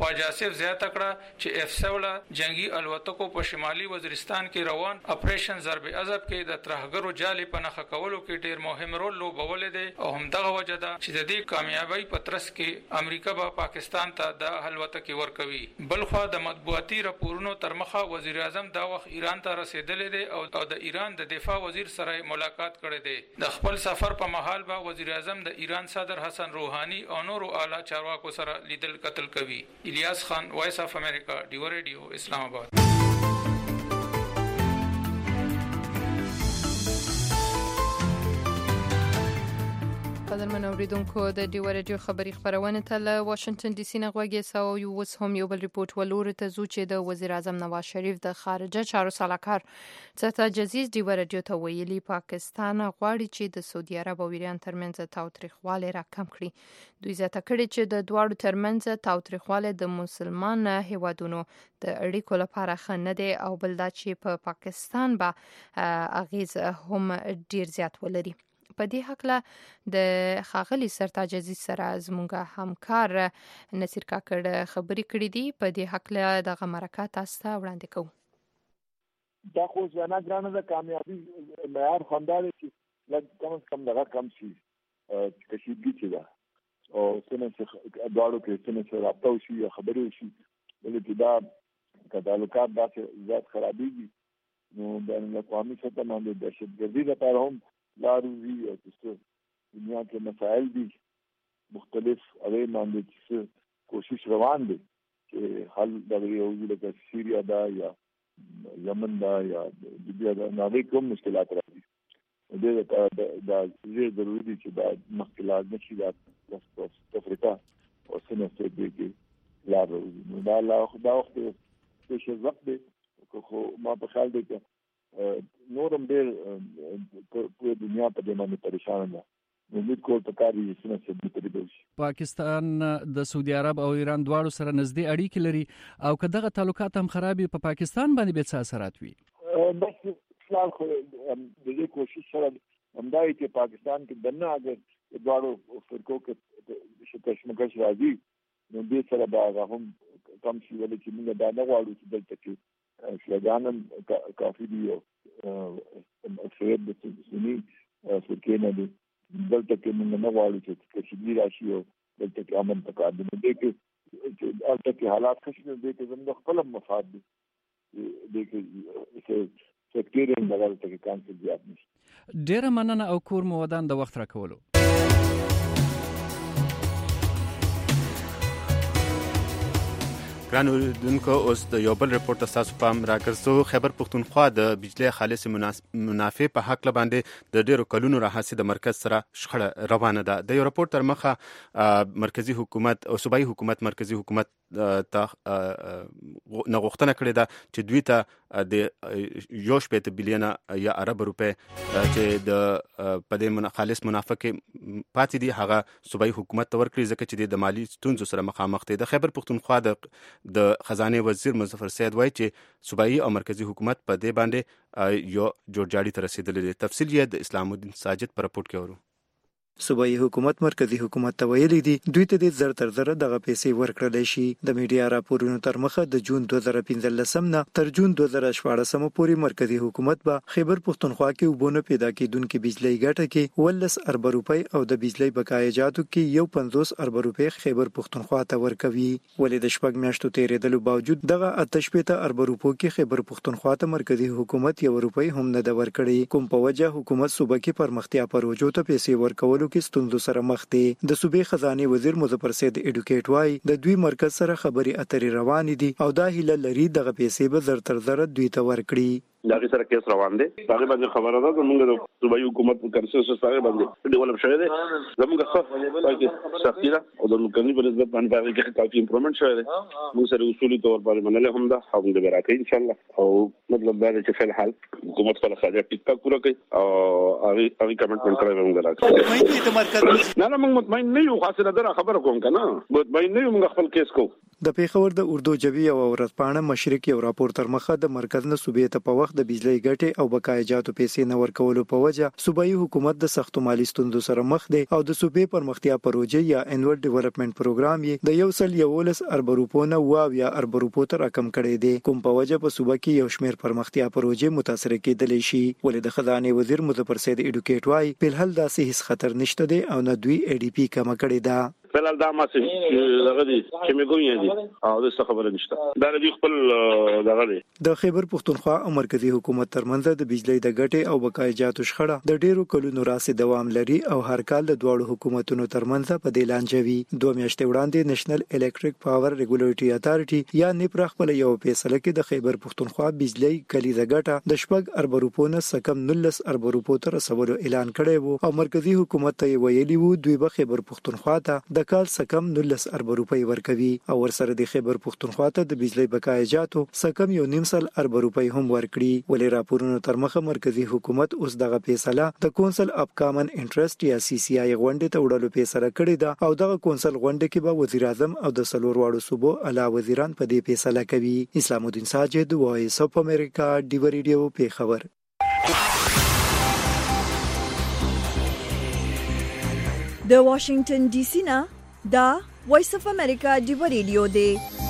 خواجه آصف زیاته کړه چې اف سوله جنگي الوتکو په شمالي وزیرستان کې روان اپریشن ضرب عذاب کې د ترهګرو جالي په نخښه کولو کې ډیر مهم رول لوبولی دی او همدغه وجه ده چې د دې کامیابی په ترڅ کې امریکا به پاکستان ته د الوتکې ورکوي. بلخوا د مطبوعاتي راپورونو تر مخه وزیر اعظم دا وخت ایران ته رسیدلی دی او د ایران د دفاع وزیر سره ملاقات کړی دی. د خپل سفر په مهال به وزیر اعظم د ایران صدر حسن روحانی او نورو اعلی چارواکو سره لیدل قتل کوي. الیاس خان، وایس اف امریکا، ډیو ریډیو، اسلام آباد. قدرمن اوریدونکو د ډیو ریډیو خبری خبرونه ته له واشنگټن ډي سي نه غوږی سو یو وس هم یو بل ریپورت ولور ته زو چې د وزیر اعظم نواز شریف د خارجه چارو سلاکار څخه جزیز ډیو ریډیو ته ویلي پاکستان غواړي چې د سعودي عرب او ایران ترمنځ تاوتریخواله را کم کړي. دوی زیاته کړي چې د دواړو ترمنځ تاوتریخواله د مسلمان هیوادونو د اړیکو لپاره ښه نه دی او بل دا چې په پا پاکستان به اغیز هم ډیر زیات ولري. په دې حق د خاغلی سرتاج عزیز سره زموږه همکار نصیر کاکړ خبرې کړې دي. په دې حق له دغه مرکه تاسو ته وړاندې کوو. دا خو ځنه ګرانه د کامیابی معیار خوندار چې لږ کم کم دغه کم شي کشیدګي چې دا او څنګه چې دواړو کې څنګه چې رابطه وشي یا خبرې وشي ولې دا تعلقات داسې زیات خرابېږي نو د اقوامي سطح باندې دهشتګردي لپاره هم لاروي او چې دنیا کې مسائل دي مختلف هغه باندې چې کوشش روان دي چې حل د یو لکه سیریا دا یا یمن دا یا لیبیا دا نړۍ کوم مشکلات راځي. دې دا د ضروري دي چې دا مشکلات نشي دا د افریقا او سنت دې کې لاروي دا لا خدا وخت څه وخت دی خو ما په خیال دی چې نورم ډېر په دنیا په دې باندې پریشان ده. امید کوم په کار یې څنګه څه به ترې شي. پاکستان د سعودي عرب او ایران دواړو سره نږدې اړیکې لري او که دغه تعلقات هم خرابې په پا پاکستان باندې به څه اثرات وي؟ بس خلال خو د دې کوشش سره همدای چې پاکستان کې دنه اگر دواړو فرقو کې کشمکش راځي نو دې سره به هم کم شي ولې چې موږ دا نه غواړو چې دلته کې شلګانم کافي دی او اکثریت د سنی فرقې نه دي دلته کې موږ نه غواړو چې کشمیر راشي او دلته کې امن پکار دی. دې کې دلته کې حالات ښه شي دې کې زموږ خپل مفاد دي دې کې سکتوري مدار ته کې کانسل زیات نشي. ډیره مننه او کور مو ودان د وخت راکولو. ګران اوریدونکو اوس د یو بل رپورټ تاسو پام راګرځو. خیبر پښتونخوا د بجلی خالص منافع په حق باندې د ډیرو کلونو راهیسې د مرکز سره شخړه روانه ده. د یو رپورټ تر مخه مرکزی حکومت او صوبایي حکومت مرکزی حکومت ته نغښتنه کړې ده چې دوی ته د یو شپږ بلیونه یا ارب روپے چې د په دې خالص منافع کې پاتې دي هغه صوبایي حکومت ته ورکړي ځکه چې د مالی ستونزو سره مخامخ دي. د خیبر پښتونخوا د د خزانه وزیر مظفر سید وایي چې صوبایي او مرکزی حکومت په دې باندې یو جوړجاړي ته رسیدلی دی. تفصیل یې د اسلام الدین ساجد پر رپورټ کې ورو. صوبایي حکومت مرکزی حکومت ته ویلي دي دوی ته د زر تر زر دغه پیسې ورکړل شي. د میډیا راپورونو تر مخه د جون دوه زره پنځلسم نه تر جون دوه زره شپاړسم پورې مرکزی حکومت به خیبر پښتونخوا کې وبونه پیدا کیدونکو بجلی ګټه کې ولس ارب روپۍ او د بجلی بقایجاتو کې یو پنځوس ارب روپۍ خیبر پښتونخوا ته ورکوي. ولې د شپږ میاشتو تیرېدلو باوجود دغه اته شپېته ارب روپو کې خیبر پښتونخوا ته مرکزی حکومت یو روپۍ هم نه د ورکړي. کوم په وجه حکومت صوبه کې پرمختیا پروژو ته پیسې ورکولو کې ستونزو سره مخ دي. د صوبې خزانه وزیر مظفر سید اډوکیټ وای د دوی مرکز سره خبري اترې روان دي او دا هیله لري دغه پیسې به زر تر زر دوی ته ورکړي. دغه سره کیس روان دي. هغه باندې خبره ده زموږ د صوبایي حکومت کنسنسس هغه باندې ډیولپ شوی دی. زموږ څه سختي ده او د مکني په نسبت باندې هغه کې کافي امپرومنت شوی دی. موږ سره اصولي تور باندې منل هم ده او د براکې ان شاء الله او مطلب دا چې په حال حکومت خپل خاطر ټیک پورا کوي او هغه هغه کمنټمنټ کوي موږ راځي. د مرکز نه نه موږ مطمئن نه یو خاصه ده خبره کوم کنه مطمئن نه یو موږ خپل کیس کو. د پیښور د اردو جبي او ورځپاڼه مشرق یو راپور تر مخه د مرکز نه صوبې ته په وخت مخ د بجلی ګټې او بقای جاتو پیسې نه ورکولو په وجه صوبایي حکومت د سختو مالي ستونزو سره مخ دی او د صوبې پرمختیا پروژې یا انوال ډیولپمنٹ پروګرام یې د یو سل یولس ارب روپو نه واویا ارب روپو ته راکم کړی دی، کوم په وجه په صوبه کې یو شمېر پرمختیا پروژې متاثر کېدلی شي. ولې د خزانه وزیر مظفر سید ایډوکیټ وايي په الحال داسې هیڅ خطر نشته دی او نه دوی ای ډي پی کم کړی دا. فعلا دا ما څه دغه دي چې مې ګویا دي او د څه خبره نشته دا د خپل دغه دي. د خیبر پختونخوا او مرکزی حکومت ترمنځ د بجلی د ګټې او بقای جاتو شخړه د ډیرو کلونو راځي دوام لري او هر کال د دوه حکومتونو ترمنځ په دې لانجوي. دوه میاشتې وړاندې نېشنل الکتریک پاور ریګولیټری اتارټي یا نیپرا خپل یو فیصله کې د خیبر پختونخوا بجلی کلیزه ګټه د شپږ ارب روپو نه سکم نولس ارب روپو ته رسولو اعلان کړی وو او مرکزی حکومت ته ویلي وو دوی به خیبر پختونخوا ته د کال سکم نولس ارب روپۍ ورکوي او ورسره د خیبر پختونخوا ته د بجلی بقای جاتو سکم یو نیم سل ارب روپۍ هم ورکړي. ولې راپورونو تر مخه مرکزی حکومت اوس دغه فیصله د کونسل اف کامن انټرست یا سی سی آی غونډې ته وړلو فیصله کړې ده او دغه کونسل غونډه کې به وزیر اعظم او د څلور واړو صوبو اعلی وزیران په دې فیصله کوي. اسلام الدین ساجد، وایس اف امریکا، ډیو ریډیو، پیښور. د واشنگټن ډي سي نه دا وایس اف امریکا ډیو ریډیو دی.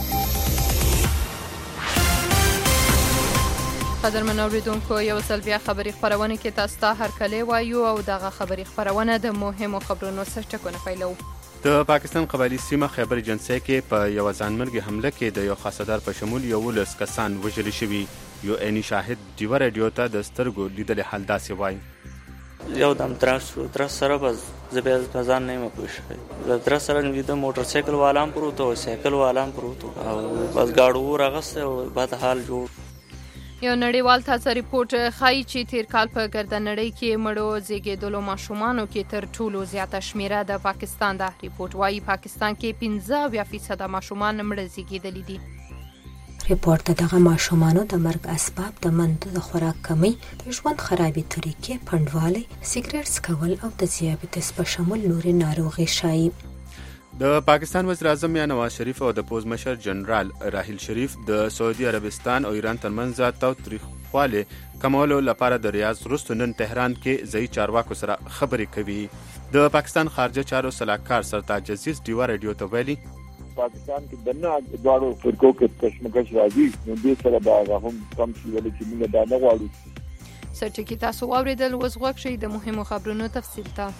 قدرمن اوریدونکو، یو ځل بیا خبري خبرونه کې تاسو ته هرکلی وایو او دغه خبري خبرونه د مهمو خبرونو سرټکونه پیلو. د پاکستان قبایلی سیمه خیبر جنسي کې په یو ځانمرګي حمله کې د یو خاصدار په شمول یو لس کسان وژل شوي. یو عیني شاهد ډیو ریډیو ته د سترګو لیدل حال داسې وایي. یو دم تراس شو تراس سره بس زبې ځان نه مپوش ل تراس سره د موټر سایکل والام پروت او سایکل والام پروت او بس گاډو راغسته او بعد حال جوړ. یو نړیوال تازه ریپورت ښایي چې تیر کال په ګردنړۍ کې مړو زیږیدلو ماشومانو کې تر ټولو زیاته شمیره د پاکستان ده. ریپورت وایي پاکستان کې پنځه اویا فیصده ماشومان مړه زیږیدلي دي. ریپورت دغه ماشومانو د مرګ اسباب د منډو د خوراک کمی، د ژوند خرابې طریقې، پندوالي، سیګریټ څکول او د دیابیټس په شمول نورې ناروغۍ شایي. د پاکستان وزیر اعظم یا نواز شریف او د پوز مشر جنرال راحیل شریف د سعودي عربستان او ایران ترمنځ تاوتریخوالی کمولو لپاره د ریاض وروسته نن تهران کې ځایي چارواکو سره خبرې کوي. د پاکستان خارجه چارو سلاکار سرتاج عزیز ډیوا ریډیو ته ویلي پاکستان کې دنه دواړو فرقو کې کشمکش راځي نو دې سره دا هم کم شي ولې چې موږ دا نه غواړو. سرټکی تاسو واوریدل، اوس غوږ شئ د مهمو خبرونو تفصیل ته.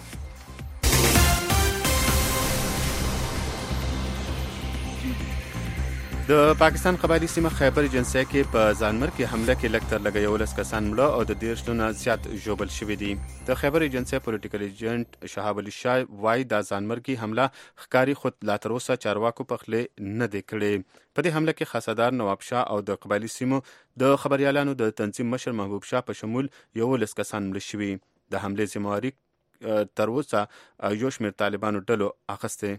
د پاکستان قبایلی سیمه خیبر جنسي کې په ځانمرګي حمله کې لکتر لګ یو لس کسان مړه او د دیرش نه زیات ژوبل شوي دي. د خیبر جنسي پولیټیکل ایجنټ شهاب علي شاه وايي د ځانمرګي حمله ښکاری خود لا تر اوسه چارواکو په خله نه دی کړی. په دې حمله کې خاصدار نواب شاه او د قبایلی سیمو د خبريالانو د تنظیم مشر محبوب شاه په شمول یو لس کسان مړه شوي. د حملې ذمہواری تر اوسه یو شمېر طالبانو ډلو اخیسته.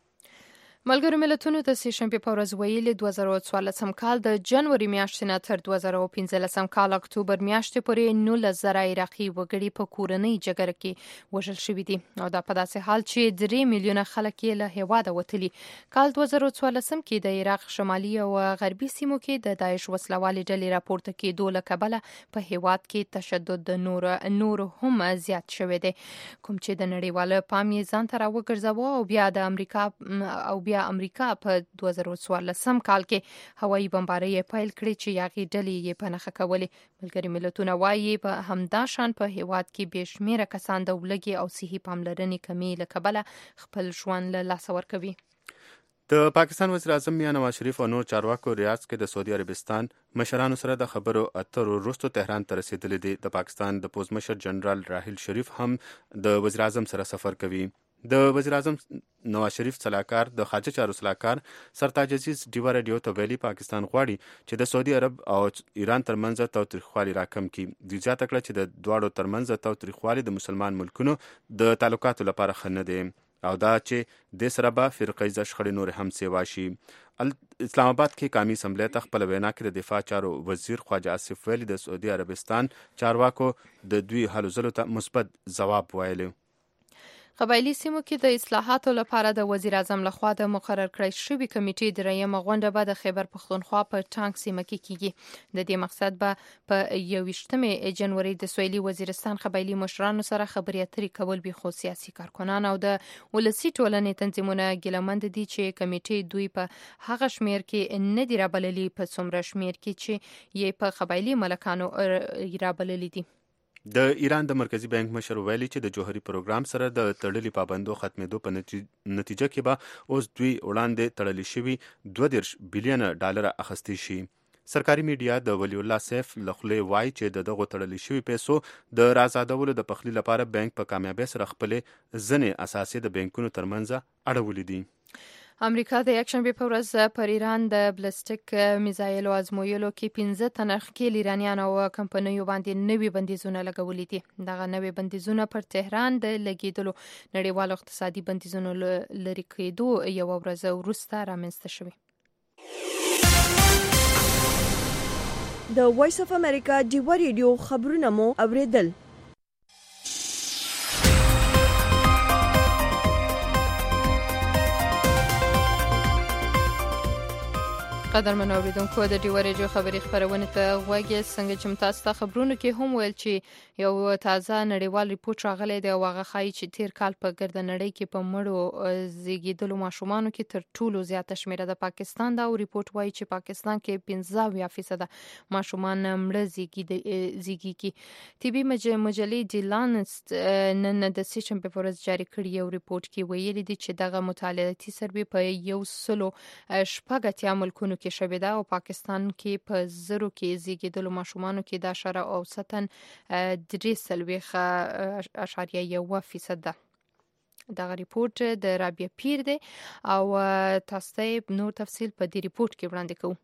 ملګرو ملتونو د سې شنبې په ورځ ویلي دوه زره څوارلسم کال د جنوري میاشتې نه تر دوه زره پنځلسم کال اکتوبر میاشتې پورې نولس زره عراقي وګړي په کورنۍ جګړه کې وژل شوي دي او دا په داسې حال چې درې میلیونه خلک یې له هېواده وتلي. کال دوه زره څوارلسم کې د عراق شمالي او غربي سیمو کې د داعش وسلوالې ډلې راپورته کېدو له کبله په هېواد کې تشدد د نور نور هم زیات شوی دی، کوم چې د نړیوال پام یې ځان ته راوګرځاوه او بیا د امریکا او بیا امریکا په دوه زره څوارلسم کال کې هوایي بمبارۍ پیل کړې چې یاغي ډلې یې په نښه کولې. ملګري ملتونه وایي په همدا شان په هېواد کې بې شمېره کسان د ولږې او صحي پاملرنې کمې له کبله خپل ژوند له لاسه ورکوي. د پاکستان وزیر اعظم میاں نواز شریف او نور چارواکو ریاض کې د سعودي عربستان مشرانو سره د خبرو اترو وروسته تهران ته رسیدلي دي. د پاکستان د پوز مشر جنرال راحیل شریف هم د وزیر اعظم سره سفر کوي. د وزیر اعظم نواز شریف سلاکار د خارجه چارو سلاکار سرتاج عزیز ډیوا ریډیو ته ویلي پاکستان غواړي چې د سعودي عرب او ایران ترمنځ تاوتریخوالی راکم کړي. دوی زیاته کړه چې د دواړو ترمنځ تاوتریخوالی د مسلمان ملکونو د تعلقاتو لپاره ښه نه دی او دا چې د سره به فرقیزه شخړې نور هم سیوا شي. اسلام آباد کې قومي اسمبلی ته خپل وینا کې د دفاع چارو وزیر خواجه آصف ویلي د سعودي عربستان چارواکو د دوی هلو ځلو ته مثبت ځواب ویلی. قبایلی سیمو کې د اصلاحاتو لپاره د وزیر اعظم لخوا د مقرر کړی شوی کمیټې دریمه غونډه به د خیبر پښتونخوا په ټانک سیمه کې کیږي. د دې مقصد به په یوویشتمې جنوري د سویلي وزیرستان قبایلی مشرانو سره خبرې اترې کول به خو سیاسي کارکنان او د ولسی ټولنې تنظیمونه ګیلمند دي چې کمیټې دوی په هغه شمیر کې نه دی رابللي په څومره شمیر کې چې یې په قبایلی ملکانو رابللي دي. د ایران د مرکزی بانک مشر ویلي چې د جوهري پروګرام سره د تړلې پابندو ختمېدو په نتیجه کې به اوس دوی وړاندې تړلې شوي دوه دېرش بلین ډالر اخیستي شي. سرکاري میډیا د ولی الله سیف لخلې وایي چې د دغو تړلې شوي پیسو د رازادولو د پخلي لپاره بانک په کامیابۍ سره خپلې ځینې اساسي د بانکونو ترمنځ اړولې دي. امریکا د یکشنبه په ورځ پر ایران د بلسټیک میزایلو ازمویلو کې پنځه تنه ښکېل ایرانیان او کمپنیو باندې نوي بندیزونه لګولي دي. دغه نوي بندیزونه پر تهران د لګیدلو نړیوالو اقتصادي بندیزونو لري کېدو یو ورځ وروسته رامنځته شوي. د وایس اف امریکا ډیوا ریډیو خبرونه مو اوریدل. قدرمن اوریدونکو د ډیوا ریډیو خبري خبرونه ته غوږی څنګه چې تاسو ته خبرونه کې هم ویل چې یو تازه نړیوال ریپورت راغلی دی او هغه ښایي چې تیر کال په ګرد نړۍ کې په مړو زیږیدلو ماشومانو کې تر ټولو زیاته شمیره د پاکستان دا او ریپورت وایي چې پاکستان کې پنځه اویا فیصد ماشومان مړه زیږیږي. طبي مجلې دی لانست نن د سیشن په ورځ جاری کړی یو ریپورت کې ویلي دي چې دغه مطالعاتي سروې په یو سلو شپږ اتیا ملکونو کې شوې ده او پاکستان کې په زرو کې زیږیدلو ماشومانو کې دا شره اوسطا درې څلوېښت اعشاریه یو فیصد ده. دغه ریپورت د رابعه پیر دی او تاسو ته نور تفصیل په دې ریپورت کې وړاندې کوو.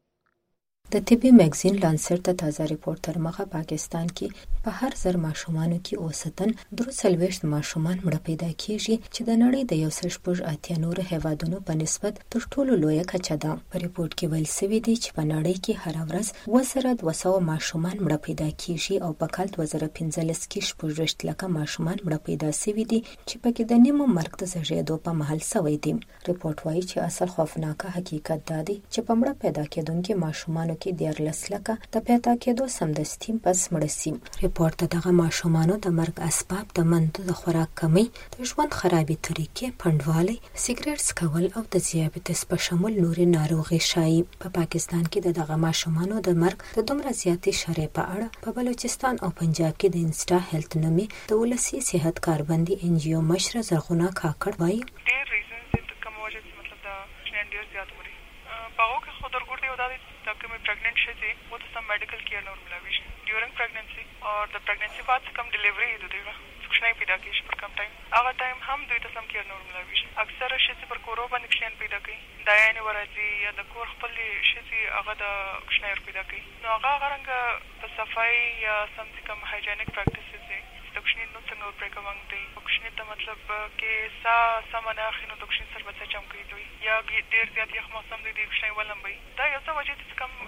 د طبي میگزین لانسر ته تازه ریپورت تر مخه پاکستان کې په هر زر ماشومانو کې اوسطا درې څلوېښت ماشومان مړه پیدا کیږي چې د نړۍ د یو سل شپږ اتیا نور هیوادونو په نسبت تر ټولو لویه کچه ده. په ریپورت کې ویل شوی دی چې په نړۍ کې هر ورځ اووه زره دوه سوه ماشومان مړه پیدا کیږي او په کال دوه زره پنځلس کې شپږ لکه ماشومان مړه پیدا شوي دي چې پکې د نیمو مرګ د زیږیدو په مهال شوی دی. ریپورت وایي چې اصل خوفناکه حقیقت دا دی چې په مړه پیدا کېدونکو ماشومانو کې دیارلس لکه د پیدا کېدو سمدستي پس مړه شي. ریپورت دغه ماشومانو د مرګ اسباب د مندو د خوراک کمی، د ژوند خرابې طریقې، پندوالي، سیګریټ څکول او د دیابیټس په شمول نورې ناروغۍ شایي. په پاکستان کې د دغه ماشومانو د مرګ د دومره زیاتې شرې په اړه په بلوچستان او پنجاب کې د انسټا هیلث نومي د ولسی صحت کاربندي ان جی او مشره زرغونه کاکړ وایي ډېر ریزنز د کوم وجه چې مطلب دا شین ډېر زیات وړي په هغه کې خو درګور دی او دا د کوم پریګننټ شې وہ تو سم میڈیکل کیئر نور ملاوی ड्यूरिंग प्रेगनेंसी और द प्रेगनेंसी बाद से कम डिलीवरी ही देगा कुछ नहीं पैदा की पर कम टाइम अगर टाइम हम दुई तसम केयर नور ملاوي اکثر شې پر کورو باندې کښین پیدا کوي دا یې ورځي یا د کور خپل شې هغه د کښنیر پیدا کوي نو هغه غرنګ په صفای یا سم کم هایجینیک پریکټیسز دي د کښنین نو څنګه ورپرې کوم دی کښنین ته مطلب کې سا سمنه خینو د کښین سر بچا چم کوي دوی یا ډیر زیات یخ موسم دی د کښنی ولمبي دا یو څه وجه دي کم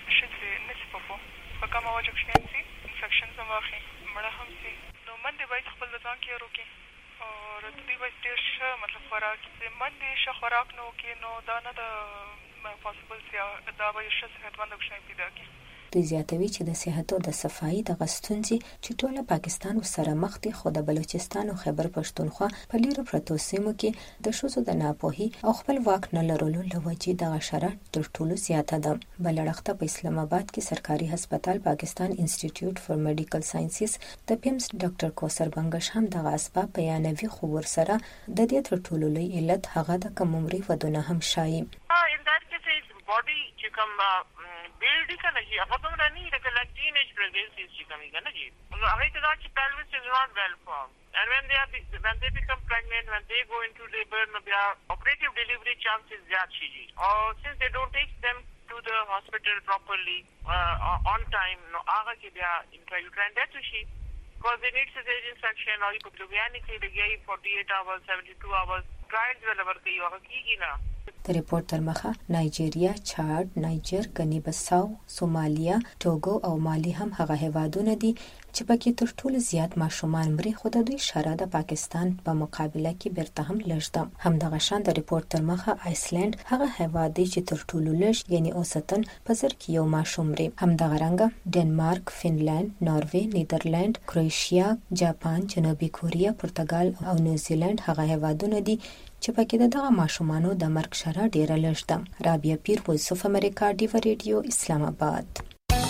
شې نسبه په په کومه وجه کښنین سي انفیکشن سم واخی مړه هم سي نو من دی باید خپل ځان کې وروکي او د دې باید ډیر ښه مطلب خوراک دې من دی ښه خوراک نو کې نو دا نه د پاسبل سي دا به ښه صحتمند کښنی پیدا کی دوی زیاتوي چې د صحت او د صفایي د غستونځي چې ټوله پاکستان سره مخ دي خو د بلوچستان او خیبر پښتونخوا په لیرو پرتو سیمو کې د شوزو د ناپوهي او خپل واک نه لرلو لوجې د غشرات تر ټولو زیاته ده. بلړخته په اسلام آباد کې سرکاري هسپتال پاکستان انسټیټیوټ فور میډیکل ساينسز د پیمز ډاکټر کوثر بنگش هم د اسباب بیانوي خو ور سره د دې تر ټولو لوی علت هغه د کمومري ودونه هم شایي. body چې کوم بیلډ کنه چې هغه دومره نه لکه like teenage pregnancy چې کومه کنه جی نو هغه ته دا چې pelvis is not well formed and when they are when they become pregnant when they go into labor no bia operative delivery chances زیات شي or since they don't take them to the hospital properly uh, on time no هغه کې بیا intrauterine death شي because they need cesarean section or hypoglycemia کې لګي forty-eight hours seventy-two hours trials whatever کوي هغه کیږي نه د ریپورت تر مخه نایجیریا، چاد، نایجر، ګنی بساو، سومالیا، ټوګو او مالی هم هغه هیوادونه دي چې پکې تر ټولو زیات ماشومان مري، خو د دوی شرح د پاکستان په مقابله کې بیرته هم لږ ده. همدغه شان د ریپورت تر مخه آیسلند هغه هیواد دی چې تر ټولو لږ یعنی اوسطن په زر کې یو ماشوم مري. همدغه رنګه ډنمارک، فنلند، ناروې، نیدرلند، کروشیا، جاپان، جنوبي کوریا، پرتګال او نیوزیلند هغه هیوادونه دي چې پکې د دغه ماشومانو د مرګ شرح ډیره لږ ده. رابعه پیر، وایس اف امریکا، ډیوا ریډیو، اسلام آباد.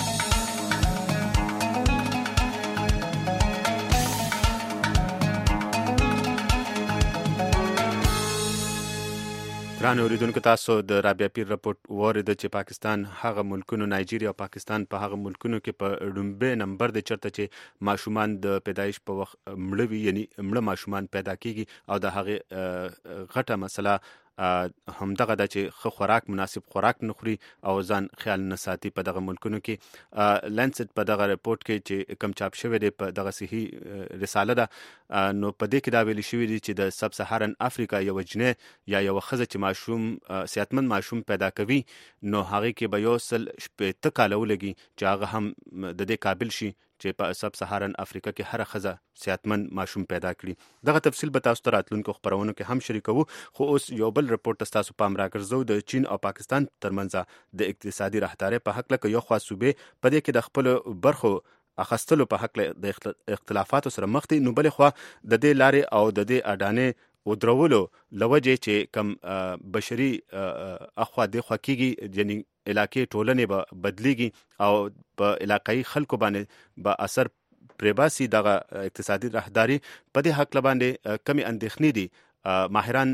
ګرانو اوریدونکو، تاسو د رابعه پیر رپورټ واورید چې پاکستان هغه ملکونو نایجیریا او پاکستان په هغه ملکونو کې په لومبه نمبر د چرته چې ماشومان د پیدایش په وخت مړه وي، یعنی مړه ماشومان پیدا کیږي او د هغه غټه مسله همدغه د چې خو خوراک مناسب خوراک نه خوري او ځان خیال نه ساتي. په دغه ملکونو کې لینسټ په دغه رپورټ کې چې کم چاپ شوی دی په دغه صحیح رساله ده، نو په دې کې دا ویل شوی دی چې د سب سهارن افریقا یو جنې یا یو خزه چې ماشوم صحتمند ماشوم پیدا کوي نو هغه کې به یو سل شپېته کاله ولګي چې هغه هم د دې قابل شي چې په سب سهارن افریقا کې هر خزه صحتمند ماشوم پیدا کړي. دغه تفصیل به تاسو ته راتلونکو خبرونو کې هم شریکوو، خو اوس یو بل رپورټ تاسو پام راګرځو د چین او پاکستان ترمنځ د اقتصادي راهدارۍ په حق لکه یو خوا صوبې په دې کې د خپل برخو اخستلو په حق د اختلافاتو سره مخ دي، نو بلې خوا د دې لارې او د دې اډانې ودرولو لوجه چې کم بشري اخوا د خوا کېږي، یعنی علاقې ټولنې به بدلیږي او په علاقایي خلکو باندې به اثر پرېباسي. دغه اقتصادي راهداري په دې حق باندې کمی اندېښنې دي. ماهران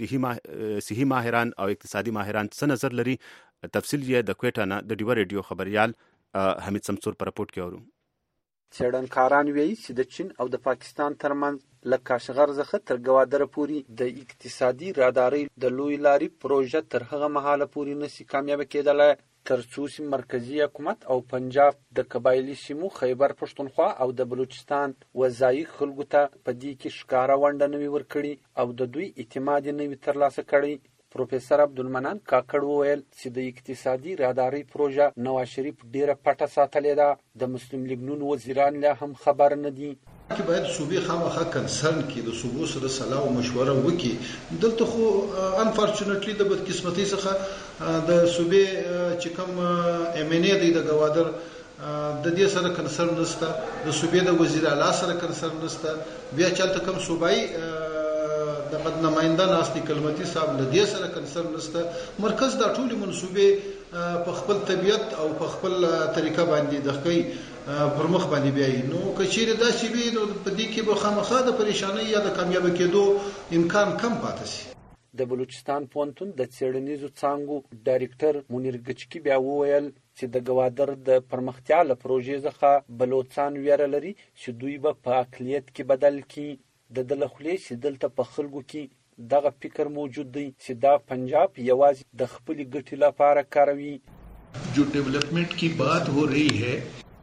صحي ماهران او اقتصادي ماهران څه نظر لري؟ تفصیل یې د کوټه نه د ډیوا ریډیو خبريال حمید سمسور په رپورټ کې اورو. څېړنکاران وایي چې د چین او د پاکستان ترمنځ له کاشغر څخه تر ګوادره پورې د اقتصادي رادارۍ د لوی لاري پروژه تر هغه مهاله پورې نشي کامیاب کېدلی تر څو چې مرکزی حکومت او پنجاب د قبایلی سیمو خیبر پښتونخوا او د بلوچستان وځایي خلکو ته په دې کې ښکاره ونډه نه وي ورکړې او د دوی اعتماد نه وي ترلاسه کړی. پروفیسر عبدالمنان کاکړ وویل چې د اقتصادي رادارۍ پروژه نواز شریف ډیره پټه ساتلې ده. د مسلم لیګ نون وزیران لا هم خبر نه دي. کې باید صوبې خامخا کنسرن کې د صوبو سره صلاح او مشوره وکړي. دلته خو انفارچونټلی د بدقسمتۍ څخه د صوبې چې کوم ایم ان ای دی د ګوادر د دې سره کنسرن نشته، د صوبې د وزیر اعلی سره کنسرن نشته، بیا چلته کوم صوبایي د قد نماینده ناستي کلمتي صاحب له دې سره کنسرن نشته. مرکز دا ټولې منصوبې په خپل طبیعت او په خپل طریقه باندې د خپل پر مخ باندې بیاي، نو کچېره دا چې وي نو په دې کې به خامخا د پریشانۍ یا د کامیاب کېدو امکان کم پاتې شي. د بلوچستان پوهنتون د څېړنیزو څانګو ډایرکټر منیر گچکی بیا وویل چې د ګوادر د پرمختیا له پروژې څخه بلوچستان ویره لري چې دوی به په اقلیت کې بدل کړي. د دلخلې چې دلته په خلکو کې دغه فکر موجود دی چې دا پنجاب یوازې د خپل ګټې لپاره کاروي. جو ڈیولپمنٹ کی بات ہو رہی ہے،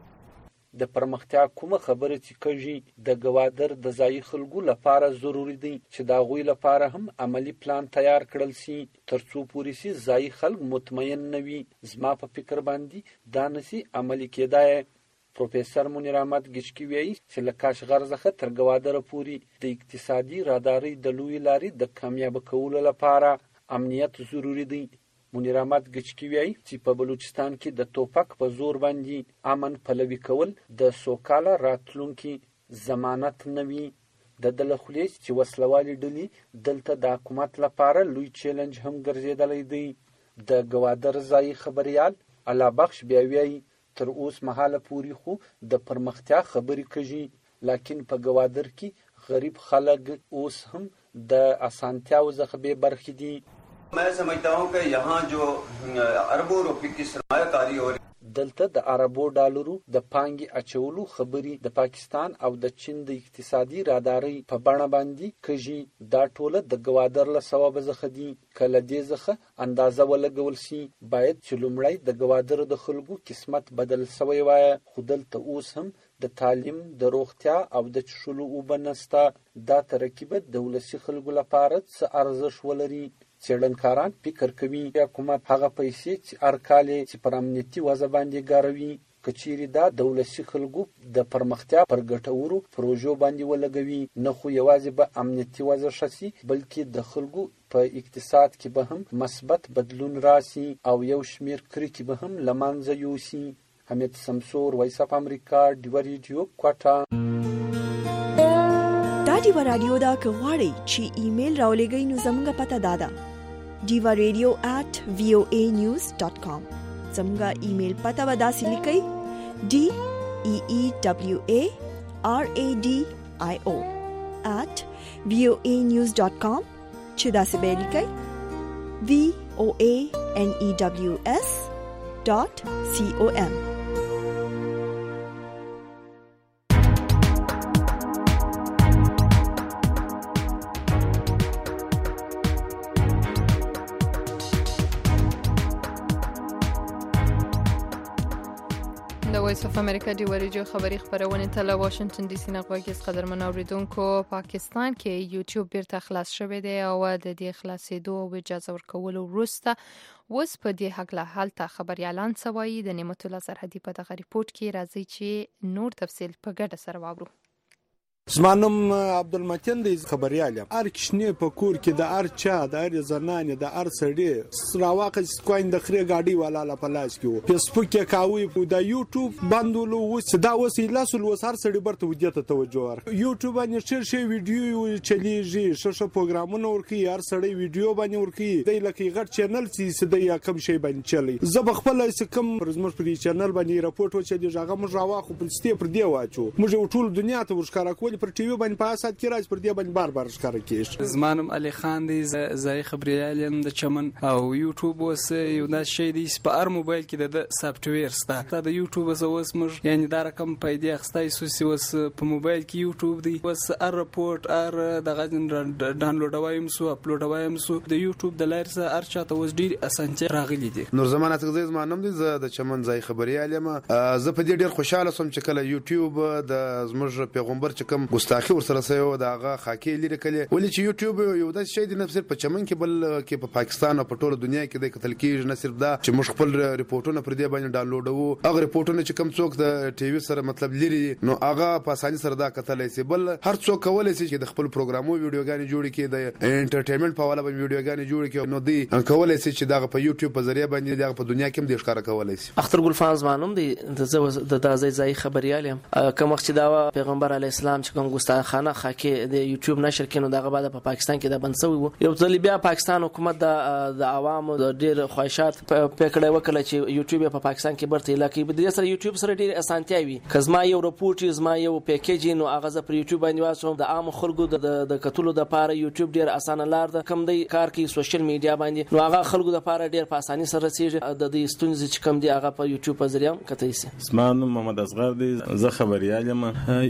د پرمختیا کومه خبره چې کېږي د ګوادر د ځایي خلکو لپاره ضروری دی چې دا غوي لپاره هم عملی پلان تیار کړل شي ترڅو پوری شي ځایي خلک مطمئن نه وي. زما په فکر باندې دا نشي عملی کېدای. پروفیسر منیر احمد گچکی وایي چې له کاشغر څخه تر ګوادره پورې د اقتصادي رادارۍ د لوی لارې د کامیاب کولو لپاره امنیت ضروری دی. منیر احمد گچکی وایي چې په بلوچستان کې د توپک په زور باندې امن پلوي کول د سوکاله راتلونکي ضمانت نه وي. د دلخلې چې وسلوالي ډلې دلته د حکومت لپاره لوی چیلنج هم ګرځېدلی دی. د ګوادر ځایي خبریال الله بخش بیا وایي تر اوس مهاله پوری خو د پرمختیا خبرې کېږي، لیکن په ګوادر کې غریب خلک اوس هم د اسانتیاو څخه بې برخې دي. میں سمجھتا ہوں کہ یہاں جو اربوں روپے کی سرمایہ کاری ہو رہی دلته د عربو ډالرو د پانګې اچولو خبرې د پاکستان او د چین د اقتصادي رادارۍ په بڼه باندې کېږي. دا ټوله د ګوادر له سببه څخه دي. کله دې څخه اندازه ولګول شي باید چې لومړی د ګوادر د خلکو قسمت بدل شوی وای، خو دلته اوس هم د تعلیم، د روغتیا او د څښلو اوبه نشته. دا ترکیب د ولسي خلکو لپاره څه ارزښت ولري؟ څېړنکاران فکر کوي حکومت هغه پیسې چې هر کال چې پر امنیتي وضع باندې ګاروي کچيري دا دولتي خلکو د پرمختیا پر ګټورو پروژو باندې ولګوي نه خو یوازې به امنیتي وضع شسي بلکې د خلکو په اقتصاد کې به هم مثبت بدلون راسي او یو شمیر کرکې به هم لمانځه یوسي. حمید سمسور، وایس اف امریکا، ډیوه ریډیو، کوټه. دا ډیوه رادیو دا که غواړئ چې ایمیل راولېږئ نو زموږ پته دا ده ډیوه ریډیو ایٹ وی او ای نیوز ډاٹ کام. زموږ ایمیل پته به داسې لیکئ D E E W A R A D I O at v o a news dot com چې دا څه به لیکئ v o a n e w s dot c o m. د وایس اف امریکا دی ورجو خبری خبرونه ته له واشنگټن ډي سي نه غوږی قدرمن اوریدونکو. پاکستان کې یوټیوب بیرته خلاص شوی دی او د دې خلاصېدو او اجازه ورکولو وروسته اوس په دې حق له حالت خبريالان سوي د نعمت الله سرحدي په دغه ریپورت کې راځي چې نور تفصیل په ګډه سره واورو. زمانم عبدالمتین دی خبريالم ار کښنی په کور کې د ار چا د ار زنانه د ار سړی راواقع کوین د خري گاډي والا لا پلاس کې فیسبوک کې کاوي په د یوټیوب باندې وو دا وسیله سول وسار سړی برته ودیته توجه ور یوټیوب باندې شیر شي ویډیو چلیږي شش پروګرامونه ورکی ار سړی ویډیو باندې ورکی د لکه غټ چینل چې د یا کم شي باندې چلی زب خپل کم پرزمر پر چینل باندې راپورټ و چې دغه مج راواخو په ستې پر دی واچو موږ ټول دنیا ته ورشکاره کول پر ټي وي باندې په اساس کې راځ پر دې باندې بار بار ښکار کیږي. زمانم علي خان دی زای خبريالم د چمن او یوټیوب وس یو دا شی دی په ار موبایل کې د سافټ ویر ستا د یوټیوب زوس مر یعنی دا رقم پیدا خستای سوسی وس په موبایل کې یوټیوب دی وس ار رپورټ ار د غزن ډاونلوډ وایم سو اپلوډ وایم سو د یوټیوب د لار سره ار چاته وس ډیر اسانه راغلی دي. نور زمانه ته زمانم دی د چمن زای خبريالم زه په دې ډیر خوشاله سوم چې کله یوټیوب د زموږ پیغمبر چې کوم ګستاخی ورسره سيو داغه خاکي لري کله ولې چې یوټیوب یو د شی د نفس په چمن کې بل کې په پاکستان او په ټوله دنیا کې د قتل کېږي نه صرف دا چې موږ خپل ریپورتونه پر دې باندې ډاونلوډو هغه ریپورتونه چې کم څوک د ټي وي سره مطلب لري نو هغه په اساني سره دا قتل شي بل هر څوک کولای شي چې د خپل پروګرامو ویډیوګانې جوړ کړي د انټرټینمنت په حواله باندې ویډیوګانې جوړ کړي نو دی کولای شي چې دا په یوټیوب په ذریعہ باندې دا په دنیا کې هم د ښکارا کولای شي. اختر ګل فاز مانوم دی د دازای ځای خبريالم کوم وخت دا پیغمبر علی السلام چې کوم ګستاخانه خاکي د یوټیوب نشر کینو دغه بعد په پاکستان کې د بنسوي وو یو ځل بیا پاکستان حکومت د د عوامو د ډیر خواهشات پکړه وکړه چې یوټیوب په پاکستان کې برته علاقې به د سره یوټیوب سره ډیر اسانتیا وي کزما یو رپورټ زما یو پیکیج نو هغه ز پر یوټیوب باندې واسو د عام خلکو د کتلو د پاره یوټیوب ډیر اسانه لار ده کم دی کار کوي سوشل میډیا باندې نو هغه خلکو د پاره ډیر په اساني سره رسیږي د دې ستونزې چې کم دی هغه په یوټیوب په ذریعہ کته شي. اسمان محمد اصغر دی زه خبريالم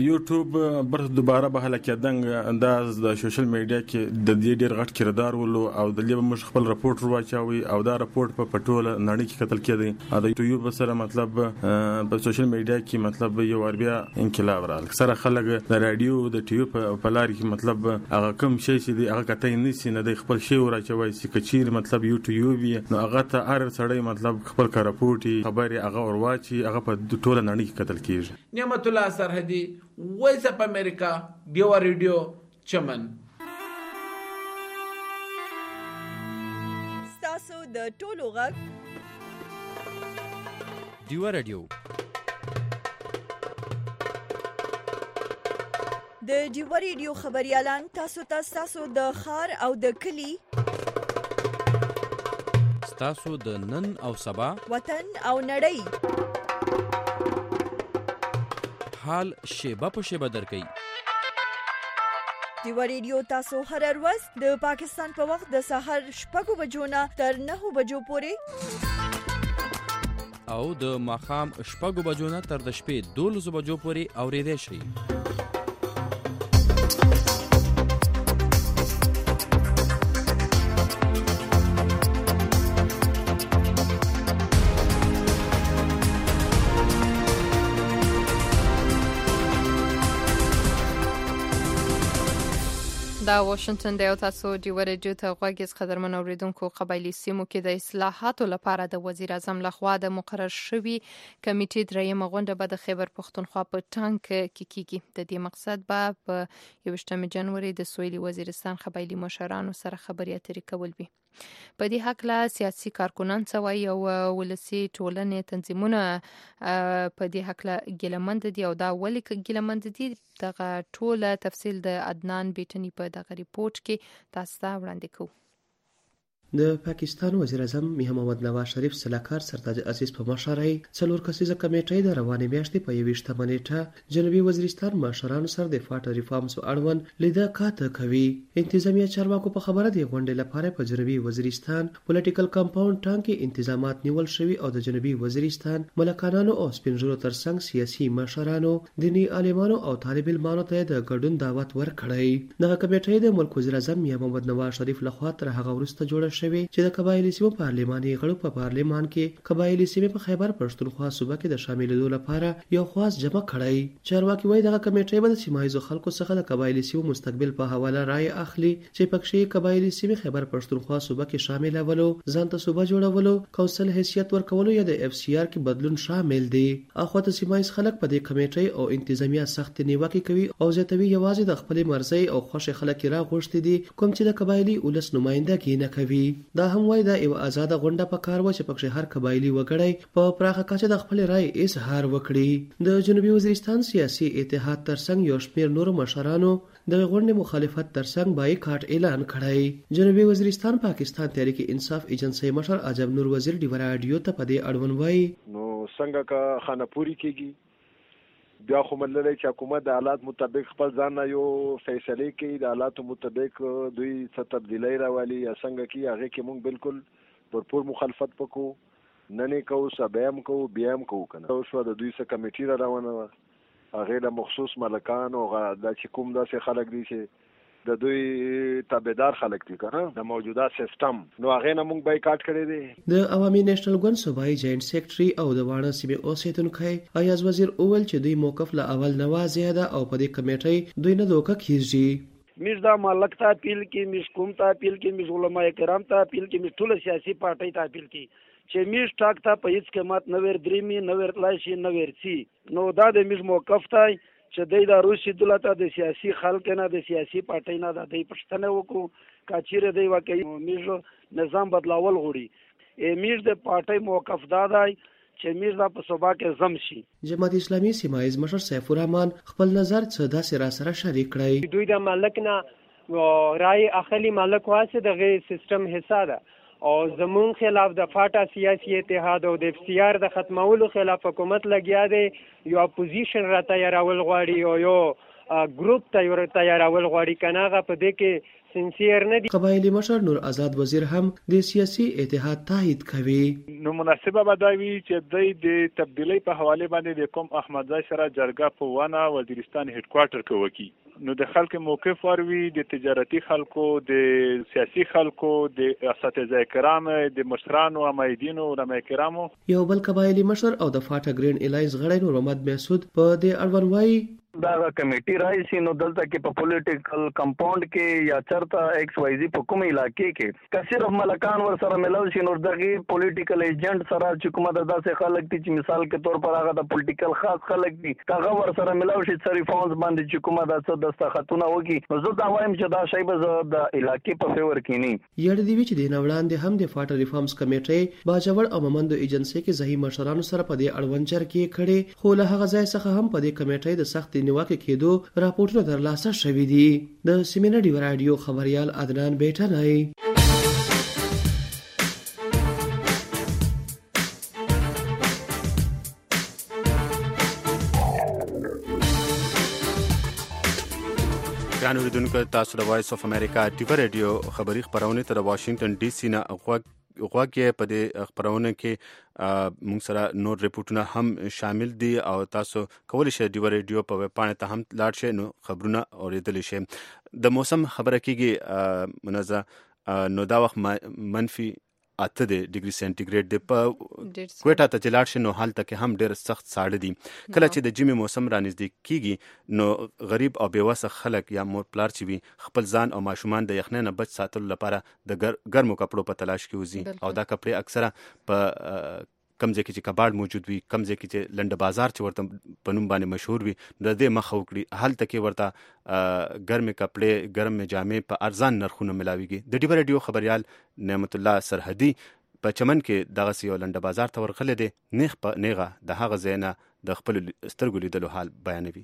یوټیوب بر دوباره به هلکه دنګ دا د سوشل میډیا کې د دې ډیر غټ کردار ولو او د لیب مش خپل رپورټ ورواچوي او دا رپورټ په پټوله نړۍ کې قتل کېدی دا یوټیوب سره مطلب په سوشل میډیا کې مطلب یو اربیا انقلاب راغل سره خلک د رادیو د ټي وي په لار کې مطلب هغه کوم شي چې دی هغه کته نه سي نه د خپل شی ورواچوي چې کچیر مطلب یوټیوب نو هغه ته ار سړی مطلب خپل کار رپورټي خبري هغه ورواچي هغه په ټوله نړۍ کې قتل کېږي. نعمت الله سرحدي وایس اف امریکا ډیوه ریډیو چمن. ستاسو د ټولو غږ ډیوه ریډیو د ډیوه ریډیو خبريالان تاسو ته تاسو د خار او د کلی تاسو د نن او سبا وطن او نړۍ حال شیبه په شیبه درکې. ډیوه ریډیو تاسو هر ورځ د پاکستان په وخت د سحر شپږ بجو نه تر نهه بجو پورې او د ماخام شپږ بجو نه تر د شپې دولس بجو پورې اورېدای شئ. د دا واشنگټن دی او تاسو د ورجو ته غوږیز قدرمن اوریدونکو قبایلی سیمو کې د اصلاحاتو لپاره د وزیر اعظم لخوا د مقرر شوی کمیټې درېیمه غونډه به د خیبر پښتونخوا په ټانک کې کیږي. د دې مقصد به په یوویشتمه جنوري د سویلي وزیرستان قبایلی مشرانو سره خبرې اترې کول وي. په دې حق لا سیاسي کارکونان سوي او ولسی ټولنې تنظیمونه په دې حق لا ګلمند دي او دا ولې ګلمند دي دغه ټوله تفصیل د عدنان بیٹنی په دغه ریپورت کې تاسو ته وړاندې کوو. د پاکستان وزیر اعظم میاں محمد نواز شریف سلاکار سرتاج عزیز په مشرۍ څلور کسیزه کمیټې د روانې میاشتې په یوویشتمه نیټه جنوبي وزیرستان مشرانو سره د فاټ ریفارمز اړوند لیده کاته کوي. انتظامیه چارواکو په خبره دی غونډې لپاره په جنوبي وزیرستان پولیټیکل کمپاوند ټانک کې انتظامات نیول شوي او د جنوبي وزیرستان ملکانانو او سپینږیرو ترڅنګ سیاسي مشرانو دینی عالمانو او طالب علمانو ته د ګډون دعوت ورکړی. دغه کمیټې د ملک وزیر اعظم میاں محمد نواز شریف لخوا تر هغه وروسته جوړه شوې چې د قبایلی سیمو پارلماني غړو په پارلمان کې قبایلی سیمې په خیبر پښتونخوا صوبه کې د شاملېدو لپاره یو خاص جمع کړی. چارواکي وایي دغه کمیټې به د سیمایي خلکو څخه د قبایلی سیمو مستقبل په حواله رائے اخلي چې پکې قبایلی سیمې خیبر پښتونخوا صوبه کې شاملولو، ځان ته صوبه جوړولو، کونسل حیثیت ورکولو یا د اف سی آر کې بدلون شامل دي. اخو ته سیمایي خلک په دې کمیټې او انتظامیه سخت نیوکه کوي او زیاتوي یوازې د خپل مرزي او خوش خلک را غوښتي دي کوم چې د قبایلی ولس نمائندګي نه کوي. دا هم وایي دا یو آزاده غونډه په کار و چې پکې هر قبایلی وګړی په پراخه کچه د خپل رائے اظهار وکړي. د جنوبي وزیرستان سیاسي اتحاد ترڅنګ یو شمېر نورو مشرانو د غونډې مخالفت ترڅنګ بایکاټ اعلان کړی. جنوبي وزیرستان پاکستان تحریک انصاف ایجنسی مشر عجب نور وزیر ډیو رادیو ته په دې اړوند وایي نو څنګه کا خانپوري کېږي بیا خو مللې چې حکومت د حالات مطابق خپل ځان یو فیصله کوي، د حالاتو مطابق دوی څه تبدیلی راولي یا څنګه کوي هغه کې موږ بالکل پرپور مخالفت وکړو، نن یې کوو سبا هم کوو بیا هم کوو. کنه شو د دوی څخه کمیټې را روانه وه، هغې له مخصوص ملکان او دا چې کوم داسې خلک دي چې د دوی تابعدار خلک دي کنه د موجوده سیستم، نو هغې نه موږ بایکاټ کړی دی. د عوامي نیشنل ګوند صوبایي جاینټ سیکرټري او د واڼه سیمې اوسېدونکی ایاز وزیر وویل چې دوی موقف له اول نه واضح ده او په دې کمیټۍ دوی نه دوکه کیږي. مش دا مالک ته اپیل کی، مش قوم ته اپیل کی، مش علماء کرام ته اپیل کی، مش ټول سیاسي پارټۍ ته اپیل کی چې مش ټاک ته په هیڅ قیمت نویر دریمي نویر لاشي نویر سی. نو دا د مش موقف ته چې د روسي دولت د سیاسي خلک نه د سیاسي پارټۍ نه د دې پښتنه وکړو کاچیره دی واکې مش نظام بدلاول غوړي. مش د پارټۍ موقف دا دی چې میر دا په صوبا کې زم شي. جماعت اسلامي سیمایز مشر سیف الرحمن خپل نظر څه داسې را سره شریک کړی. دوی د مالک نه رائے اخلي، مالک واسه دغه سیستم حصہ ده او زمون خلاف د فاټا سیاسي اتحاد او د اف سی آر د ختمولو خلاف حکومت لګیا دی. یو اپوزیشن را تیارول غواړي او یو ګروپ ته تیارول غواړي کنه هغه په دې کې سنسیر نه دي. قبایلی مشر نور آزاد وزیر هم د سیاسي اتحاد تایید کوي. نو مناسبه به دا وي چې دوی د تبدیلی په حواله باندې د کوم احمدزای سره جرګه په ونه وزیرستان هډ کوارټر کې وکړي، نو د خلکو موقف وروي، د تجارتي خلکو، د سیاسي خلکو، د اساتذه کرام، د مشرانو، امایدینو، علماء کرامو. یو بل قبایلی مشر او د فاټا گرین الایز غړی نور محمد محسود په دې اړوند وایي دا کمیټي راشي نو دلته کې په پولیټیکل کمپاوند کې یا چرته ایکس وای زی په کوم علاقې کې که صرف ملکان ور سره ملو شي نو دغه پولیټیکل ایجنټ سره چې کومه داسې خلک دي چې مثال کې تور پر هغه د پولیټیکل خاص خلک دي هغه ور سره ملو شي سری فونز باندې چې کومه داسې دستخطونه وکي نو زه دا وایم چې دا شی به د علاقې په فیور کې نه یړ دی چې د نوړاندې هم د فاټا ریفارمز کمیټې باجوړ او ممندو ایجنسی کې ځای مشرانو سره په دې اړوند چرګې کړي، خو له هغه ځای څخه هم په دې کمیټې د سخت نیوکه کېدو راپورټونه ترلاسه شوي دي. د سیمینر ډیو رادیو خبريال عدنان بیٹنای. ګران اوریدونکو تاسو د وایس اف امریکا ډیو رادیو خبری خبرونه تر واشنگټن ډي سي نه غوږ په دې خبرونه کې موږ سره نور ریپورتونه هم شامل دي او تاسو کولی شئ ډیو رادیو په ویب پاڼه ته هم لاړ شئ نو خبرونه اوریدلی شئ. د موسم خبره کیږي منزه نو دا وخت منفي اته ډیګري سنټیګریډ دی. په کوټا ته چې لاړ شي نو هلته کې هم ډېر سخت ساړه دي. کله چې د ژمي موسم رانږدې کیږي نو غریب او بیوسه خلک یا مور پلار چې وي خپل ځان او ماشومان د یخنۍ نه بچ ساتلو لپاره د ګرمو کپړو په تلاش کې وځي او دا کپړې اکثره په کم ځای کې چې کباړ موجود وي، کم ځای کې چې لنډه بازار چې ورته په نوم باندې مشهور وي د دې مخه وکړي. هلته کې ورته ګرمې کپړې ګرمې جامې په ارزان نرخونو ملاویږي. د ډیوه راډیو خبریال نعمت الله سرحدي په چمن کې دغسې یو لنډه بازار ته ورغلی دی. نیغ په نیغه د هغه ځای نه د خپلو سترګو لیدلو حال بیانوي.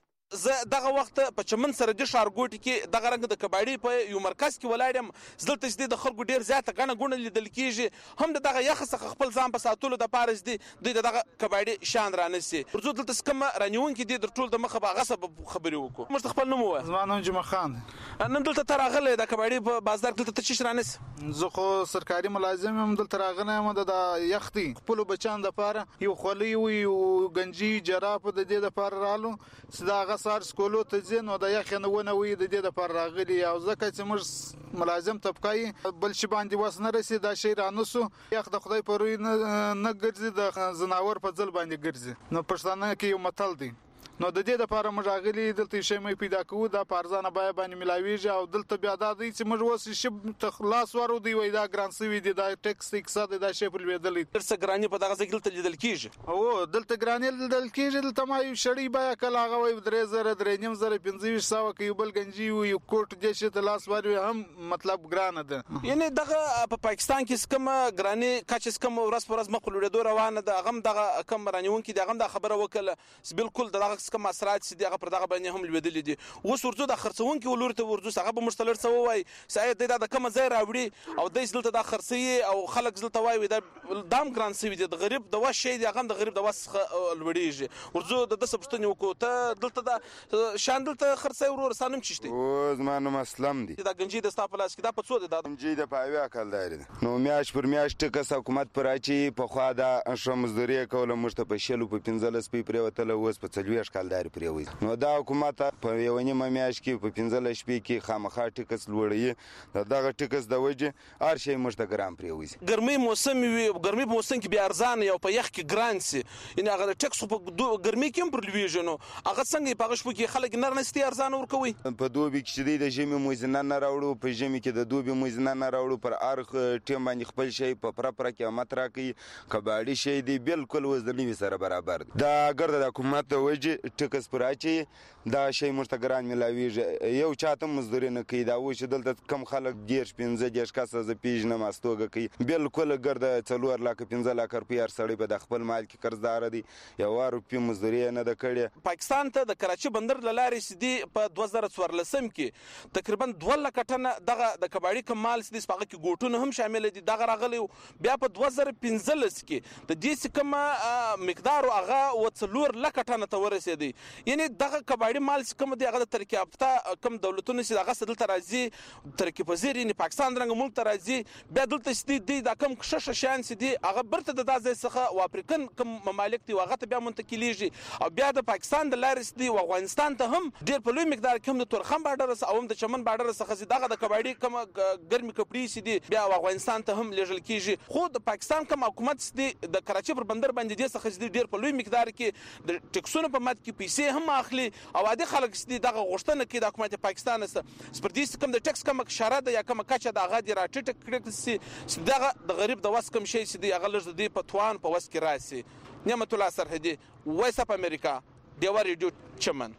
زه دغه وخت په چمن سرحدي ښارګوټي کې دغه رنګ د کباړي په یو مرکز کې ولاړ یم. دلته چې د خلکو ډېر زیاته ګڼه ګوڼه لیدل کېږي، هم د دغه یخه څخه خپل ځان په ساتلو دپاره چې دي دوی د دغه کباړي شان رانیسي. ورځو دلته څه کومه رانیونکي دي در ټول د مخه به هغه سبب خبرې وکړو. موږ ته خپل نوم ووایه. زما نوم جمعه خان. نن دلته ته راغلی د کباړي په بازار دلته ته څه شی رانیسي؟ زه خو سرکاري ملازم یم، دلته راغلی یم د یخ دي خپلو بچیانو دپاره یو خولۍ و یو ګنجي جراب د دې دپاره رالو چې د هغه سهار سکولو ته ځي نو د یخ نه ونه وي د دې دپاره راغلي. او ځکه چې موږ ملازم طبقه یې بل شي باندې وس نه رسي دا شی رانسو. یخ د خدای په روی نه ګرځي، د ځناور په ځل باندې ګرځي. نو پښتانه کې یو متل دی، نو د دې لپاره موږ راغلي دلته شی مې پیدا کوو د پارزانه بای باندې ملاویږي. او دلته بیا دا دی چې موږ وس شي تخلاص ورو دی وای دا ګران سوي دی دا ټیکس اقتصاد دا شی په لویدل ترڅ ګرانی په دغه ځای دلته لیدل کیږي. او دلته ګرانی لیدل کیږي. دلته ما یو شړی بیا کله هغه وای درې زره درې نیم زره پنځه ویشت سو کې یو بل ګنجي یو کوټ د شي ته لاس ورو هم مطلب ګران ده. یعنی دغه په پاکستان کې کوم ګرانی کچ کوم ورځ پر ورځ مخ لوړېدو روانه ده. هغه دغه کم رانیونکي دغه د خبره وکړه بالکل دغه کوم اثرات دي هغه پر دغه باندې هم لویدلې دي. اوس ورځو د خرڅونکي ولور ته ورځو هغه به مشتلر څه وای ساید دا د کوم ځای راوړي او د دلته د خرڅي او خلک دلته وای دا دام ګران سوي دي د غریب د واش شي دي هغه د غریب د واس لوړیږي. ورځو د د سبشتنی وکړو ته دلته د شان دلته خرڅي ورور سانم چشتي. او زما نوم اسلم دي. دا گنجي د ستا پلاس کې دا په څو دي دا گنجي د پاویا کال دایره. نو میاش پر میاش ټکس حکومت پر اچي په خوا دا انشا مزدوري کوله مشته په شلو په پنځلس په پریوتله اوس په څلويش کال دایره پریوي. نو دا حکومت په یو نیمه میاشت کې په پنځله شپې کې خامخا ټکس لوړوي. دغه ټکس د وجه هر شی موږ ته ګرام پرېوځي. ګرمۍ موسم وي، ګرمۍ په موسم کې بیا ارزانه او په یخ کې ګران سي. یعنې هغه د ټکس په ګرمۍ کې هم پر لویږي. نو هغه څنګه په هغه شپو کې خلک نرنستي ارزانه ورکوي. په دوبي کې چې د ژمي موزنه نه راوړو، په ژمي کې د دوبي موزنه نه راوړو، پر ارخ ټیم باندې خپل شی په پره پره قیمت راکوي. کباړي شی دی بالکل وز د نوي سره برابر دی. دا ګرد د حکومت د وجه ټکس پر اچي دا شی مشتګران ملاویږي. یو چاته مزدوري نه کوي. دا و چې دلته کم خلک دیرش پنځه دیرش کسه ز پیژنم استوګه کوي. بالکل ګرد څلور لاک پنځه لاک روپۍ هر سړی په د خپل مال کې قرضدار دی. یو روپۍ مزدوري نه ده کړې. پاکستان ته د کراچي بندر له لارې سدي په دوه زره څوارلسم کې تقریبا دوه لکه ټنه دغه د کباړي کم مال سدي سپاغه کې ګوټونه هم شامل دي. دغه راغلی بیا په دوه زره پنځلس کې د دې کومه مقدار هغه و څلور لکه ټنه ته ورسېدی. یعنی دغه کباړي مال کوم دی هغه د ترکیب یافته کوم دولتونه چې هغه دلته راځي ترکیب پذیر یعنی پاکستان رنګ ملک ته راځي بیا دلته سدي دی دا کوم شش شان سدي هغه برته د دازې څخه او افریقن کوم ممالک دی هغه ته بیا منتقلیږي او بیا د پاکستان د لارې سدي او افغانستان ته هم ډیر په لوی مقدار کې هم د تورخم بارډر او هم د چمن بارډر څخه دغه د کباړي کوم ګرمي کپړې سدي بیا افغانستان ته هم لیږل کیږي. خو د پاکستان کوم حکومت سدي د کراچي پر بندر باندې د څخه سدي ډیر په لوی مقدار کې د ټکسونو په مات کې پیسې هم اخلي او عادي خلک سدي دغه غوښتنه کوي د حکومت پاکستان سره سپردیس کوم د ټکس کوم اشاره ده یا کوم کچه د هغه دی راټټ کړی سي دغه د غریب د واس کوم شي سدي هغه لږ دی په توان په واس کې راسي. نعمت الله سرحدي، وایس اف امریکا، ډیوه ریډیو چمن.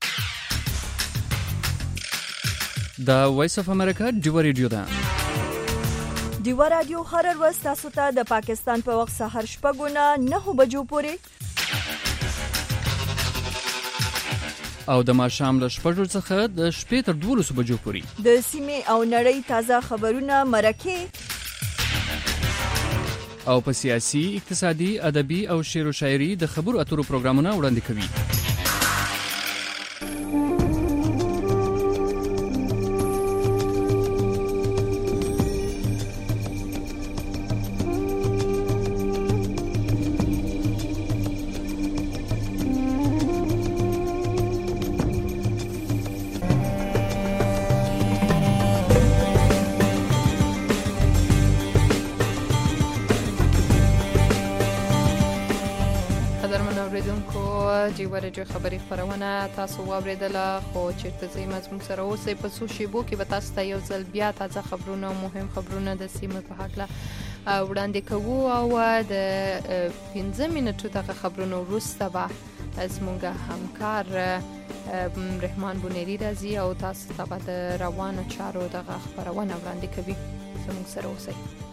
دا وایس اف امریکا ډیوه ریډیو ده. ډیوه رادیو هر ورځ تاسو ته د پاکستان په وخت سهار شپږ نه نه بجو پورې او د ماښام له شپږو څخه د شپې تر دولسو بجو پورې د سیمې او نړۍ تازه خبرونه، مرکې او په سیاسي، اقتصادي، ادبي او شعر و شاعري د خبرو اترو پروګرامونه وړاندې کوي. اوریدونکو ډیوه رادیو خبري خبرونه تاسو واوریدله خو چیرته ځئ مزموږ سره اوسئ په څو شیبو کې به تاسو ته یو ځل بیا تازه خبرونه او مهم خبرونه د سیمې په هکله وړاندې کوو او د پنځه منټو دغه خبرونو وروسته به زموږ همکار رحمان بونیری راځي او تاسو ته به د روانو چارو دغه خبرونه وړاندې کوي زموږ سره اوسئ